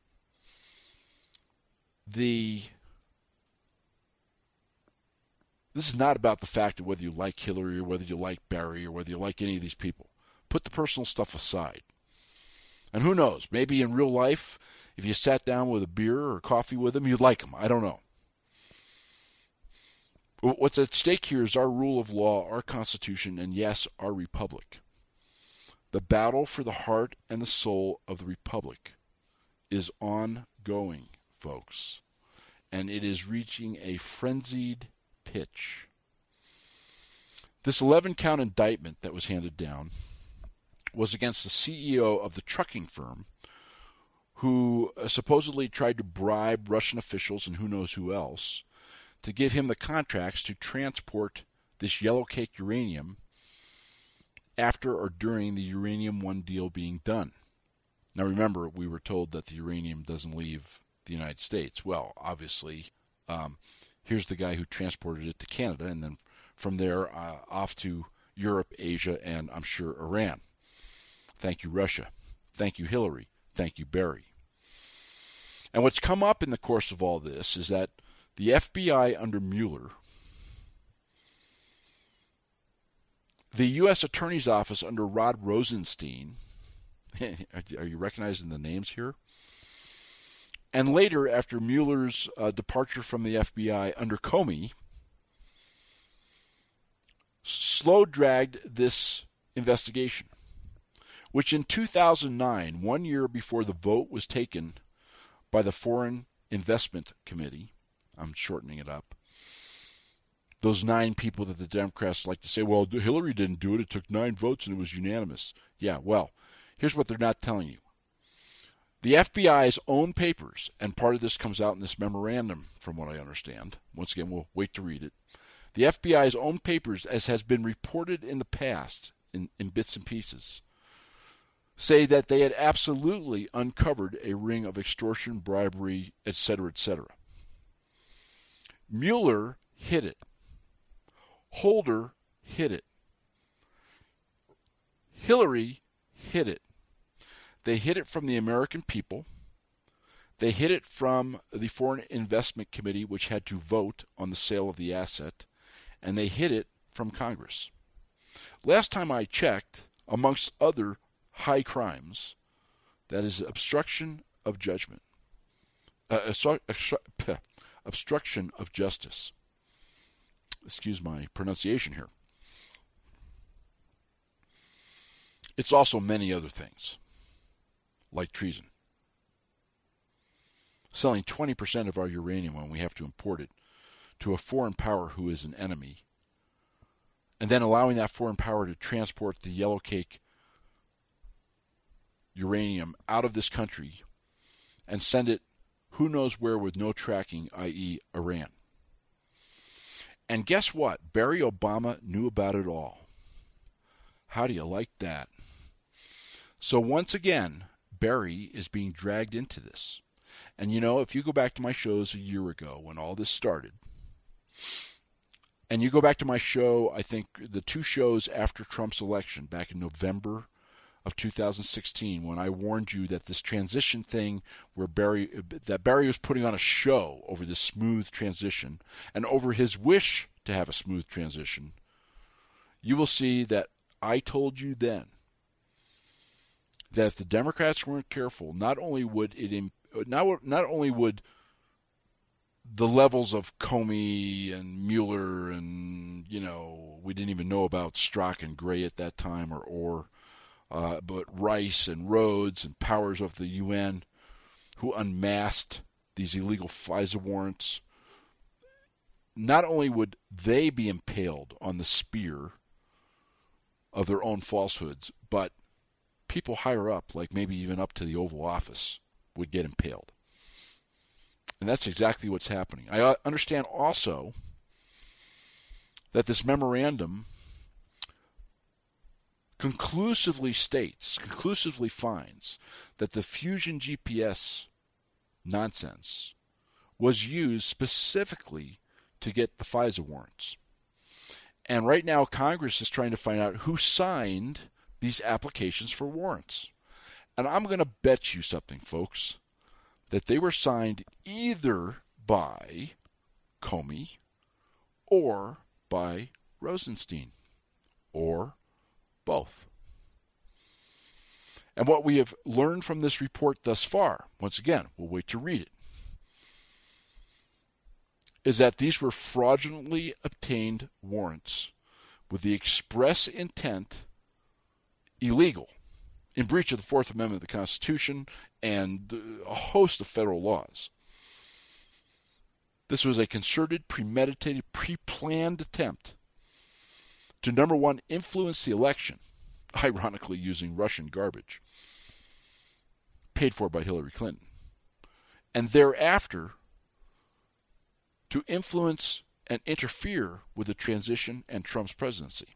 this is not about the fact of whether you like Hillary or whether you like Barry or whether you like any of these people. Put the personal stuff aside. And who knows, maybe in real life, if you sat down with a beer or coffee with them, you'd like them. I don't know. What's at stake here is our rule of law, our Constitution, and yes, our republic. The battle for the heart and the soul of the republic is ongoing, folks. And it is reaching a frenzied pitch. This 11-count indictment that was handed down was against the CEO of the trucking firm who supposedly tried to bribe Russian officials and who knows who else to give him the contracts to transport this yellow cake uranium after or during the Uranium One deal being done. Now remember, we were told that the uranium doesn't leave the United States. Well, obviously, here's the guy who transported it to Canada and then from there off to Europe, Asia, and I'm sure Iran. Thank you, Russia. Thank you, Hillary. Thank you, Barry. And what's come up in the course of all this is that the FBI under Mueller, the U.S. Attorney's Office under Rod Rosenstein, are you recognizing the names here? And later, after Mueller's departure from the FBI under Comey, slow-dragged this investigation, which in 2009, 1 year before the vote was taken by the Foreign Investment Committee, I'm shortening it up, those 9 people that the Democrats like to say, well, Hillary didn't do it. It took 9 votes and it was unanimous. Yeah, well, here's what they're not telling you. The FBI's own papers, and part of this comes out in this memorandum from what I understand. Once again, we'll wait to read it. The FBI's own papers, as has been reported in the past in bits and pieces, say that they had absolutely uncovered a ring of extortion, bribery, etc., etc. Mueller hid it. Holder hid it. Hillary hid it. They hid it from the American people. They hid it from the Foreign Investment Committee, which had to vote on the sale of the asset. And they hid it from Congress. Last time I checked, amongst other high crimes, that is obstruction of judgment. Obstruction of justice. Excuse my pronunciation here. It's also many other things, like treason. Selling 20% of our uranium when we have to import it to a foreign power who is an enemy, and then allowing that foreign power to transport the yellow cake uranium out of this country and send it who knows where with no tracking, i.e. Iran. And guess what? Barry Obama knew about it all. How do you like that? So once again, Barry is being dragged into this. And you know, if you go back to my shows a year ago when all this started, and you go back to my show, I think the 2 shows after Trump's election, back in November of 2016, when I warned you that this transition thing where Barry was putting on a show over this smooth transition and over his wish to have a smooth transition, you will see that I told you then that if the Democrats weren't careful, not only would the levels of Comey and Mueller and, you know, we didn't even know about Strzok and Gray at that time, but Rice and Rhodes and powers of the UN who unmasked these illegal FISA warrants, not only would they be impaled on the spear of their own falsehoods, but people higher up, like maybe even up to the Oval Office, would get impaled. And that's exactly what's happening. I understand also that this memorandum conclusively finds that the Fusion GPS nonsense was used specifically to get the FISA warrants. And right now Congress is trying to find out who signed these applications for warrants. And I'm going to bet you something, folks, that they were signed either by Comey or by Rosenstein, or both. And what we have learned from this report thus far, once again, we'll wait to read it, is that these were fraudulently obtained warrants with the express intent illegal, in breach of the Fourth Amendment of the Constitution and a host of federal laws. This was a concerted, premeditated, pre-planned attempt to, number one, influence the election, ironically using Russian garbage, paid for by Hillary Clinton, and thereafter to influence and interfere with the transition and Trump's presidency.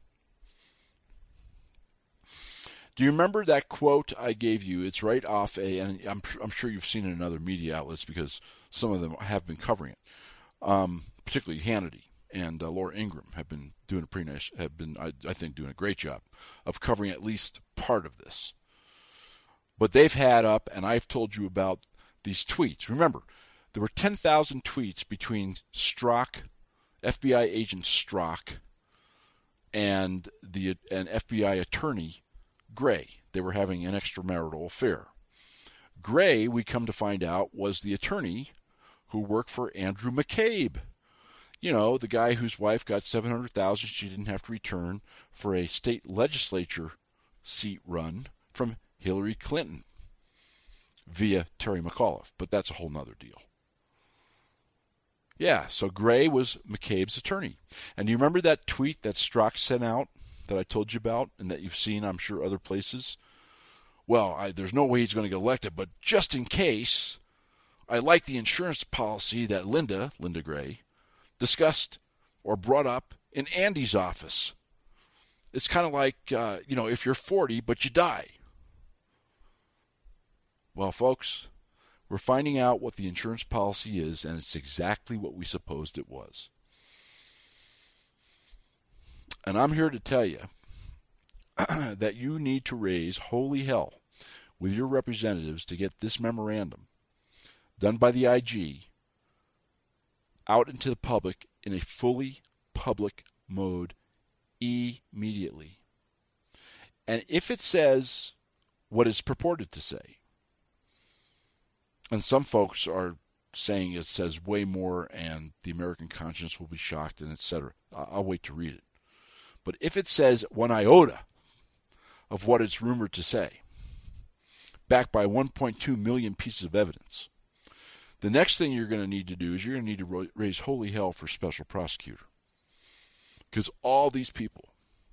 Do you remember that quote I gave you? It's right off and I'm sure you've seen it in other media outlets because some of them have been covering it. Particularly Hannity and Laura Ingraham have been doing I think doing a great job of covering at least part of this. But they've had up, and I've told you about these tweets. Remember, there were 10,000 tweets between Strzok, FBI agent Strzok, and an FBI attorney, Gray. They were having an extramarital affair. Gray, we come to find out, was the attorney who worked for Andrew McCabe. You know, the guy whose wife got $700,000 she didn't have to return for a state legislature seat run from Hillary Clinton via Terry McAuliffe, but that's a whole nother deal. Yeah, so Gray was McCabe's attorney. And do you remember that tweet that Strzok sent out that I told you about and that you've seen, I'm sure, other places? Well, there's no way he's going to get elected, but just in case, I like the insurance policy that Linda Gray, discussed or brought up in Andy's office. It's kind of like, if you're 40 but you die. Well, folks, we're finding out what the insurance policy is, and it's exactly what we supposed it was. And I'm here to tell you that you need to raise holy hell with your representatives to get this memorandum done by the IG out into the public in a fully public mode immediately. And if it says what it's purported to say, and some folks are saying it says way more and the American conscience will be shocked and etc. I'll wait to read it. But if it says one iota of what it's rumored to say, backed by 1.2 million pieces of evidence, the next thing you're going to need to do is you're going to need to raise holy hell for special prosecutor. Because all these people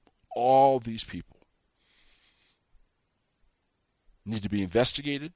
need to be investigated.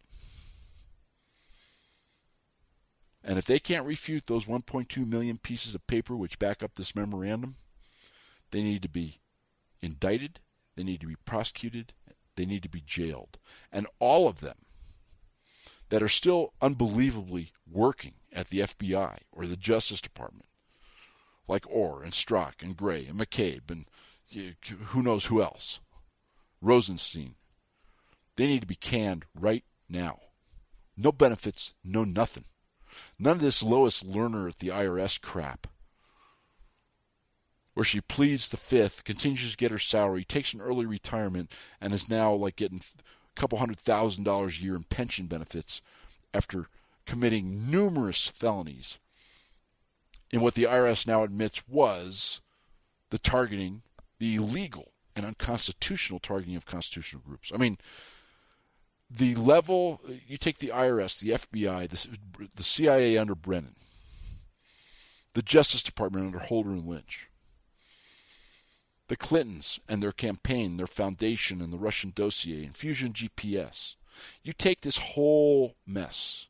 And if they can't refute those 1.2 million pieces of paper which back up this memorandum, they need to be indicted, they need to be prosecuted, they need to be jailed. And all of them that are still unbelievably working at the FBI or the Justice Department, like Orr and Strzok and Gray and McCabe and who knows who else, Rosenstein, they need to be canned right now. No benefits, no nothing. None of this Lois Lerner at the IRS crap, where she pleads the fifth, continues to get her salary, takes an early retirement, and is now like getting a couple $100,000 a year in pension benefits after committing numerous felonies in what the IRS now admits was the targeting, the illegal and unconstitutional targeting of constitutional groups. I mean, the level, you take the IRS, the FBI, the CIA under Brennan, the Justice Department under Holder and Lynch, the Clintons and their campaign, their foundation, and the Russian dossier, and Fusion GPS. You take this whole mess,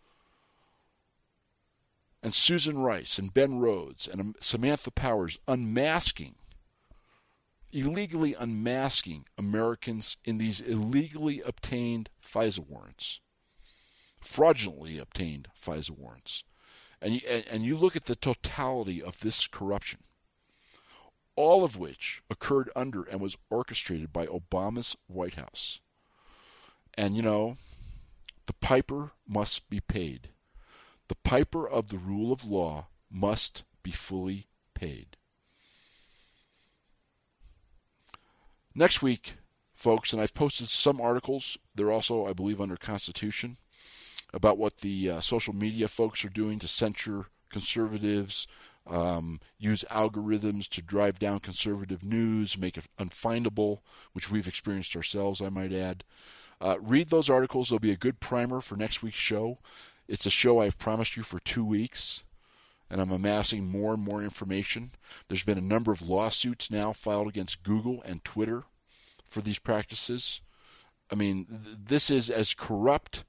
and Susan Rice and Ben Rhodes and Samantha Powers illegally unmasking Americans in these illegally obtained FISA warrants, fraudulently obtained FISA warrants. And you look at the totality of this corruption, all of which occurred under and was orchestrated by Obama's White House. And, the piper must be paid. The piper of the rule of law must be fully paid. Next week, folks, and I've posted some articles, they're also, I believe, under Constitution, about what the social media folks are doing to censure conservatives, use algorithms to drive down conservative news, make it unfindable, which we've experienced ourselves, I might add. Read those articles. They'll be a good primer for next week's show. It's a show I've promised you for 2 weeks, and I'm amassing more and more information. There's been a number of lawsuits now filed against Google and Twitter for these practices. I mean, this is as corrupt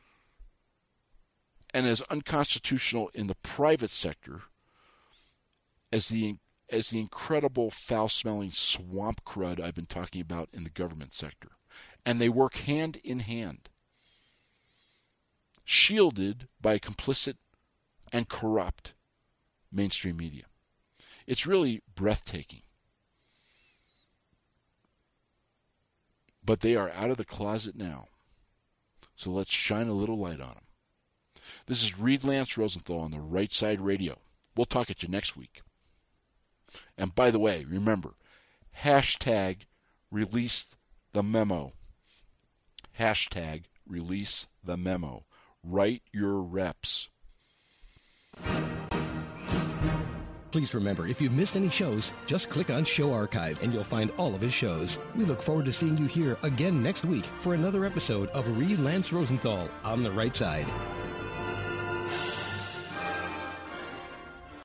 and as unconstitutional in the private sector as the incredible foul-smelling swamp crud I've been talking about in the government sector. And they work hand in hand, shielded by a complicit and corrupt mainstream media. It's really breathtaking. But they are out of the closet now. So let's shine a little light on them. This is Reed Lance Rosenthal on the Right Side Radio. We'll talk at you next week. And by the way, remember, hashtag release the memo. Hashtag release the memo. Write your reps. Please remember, if you've missed any shows, just click on Show Archive and you'll find all of his shows. We look forward to seeing you here again next week for another episode of Read Lance Rosenthal on the Right Side.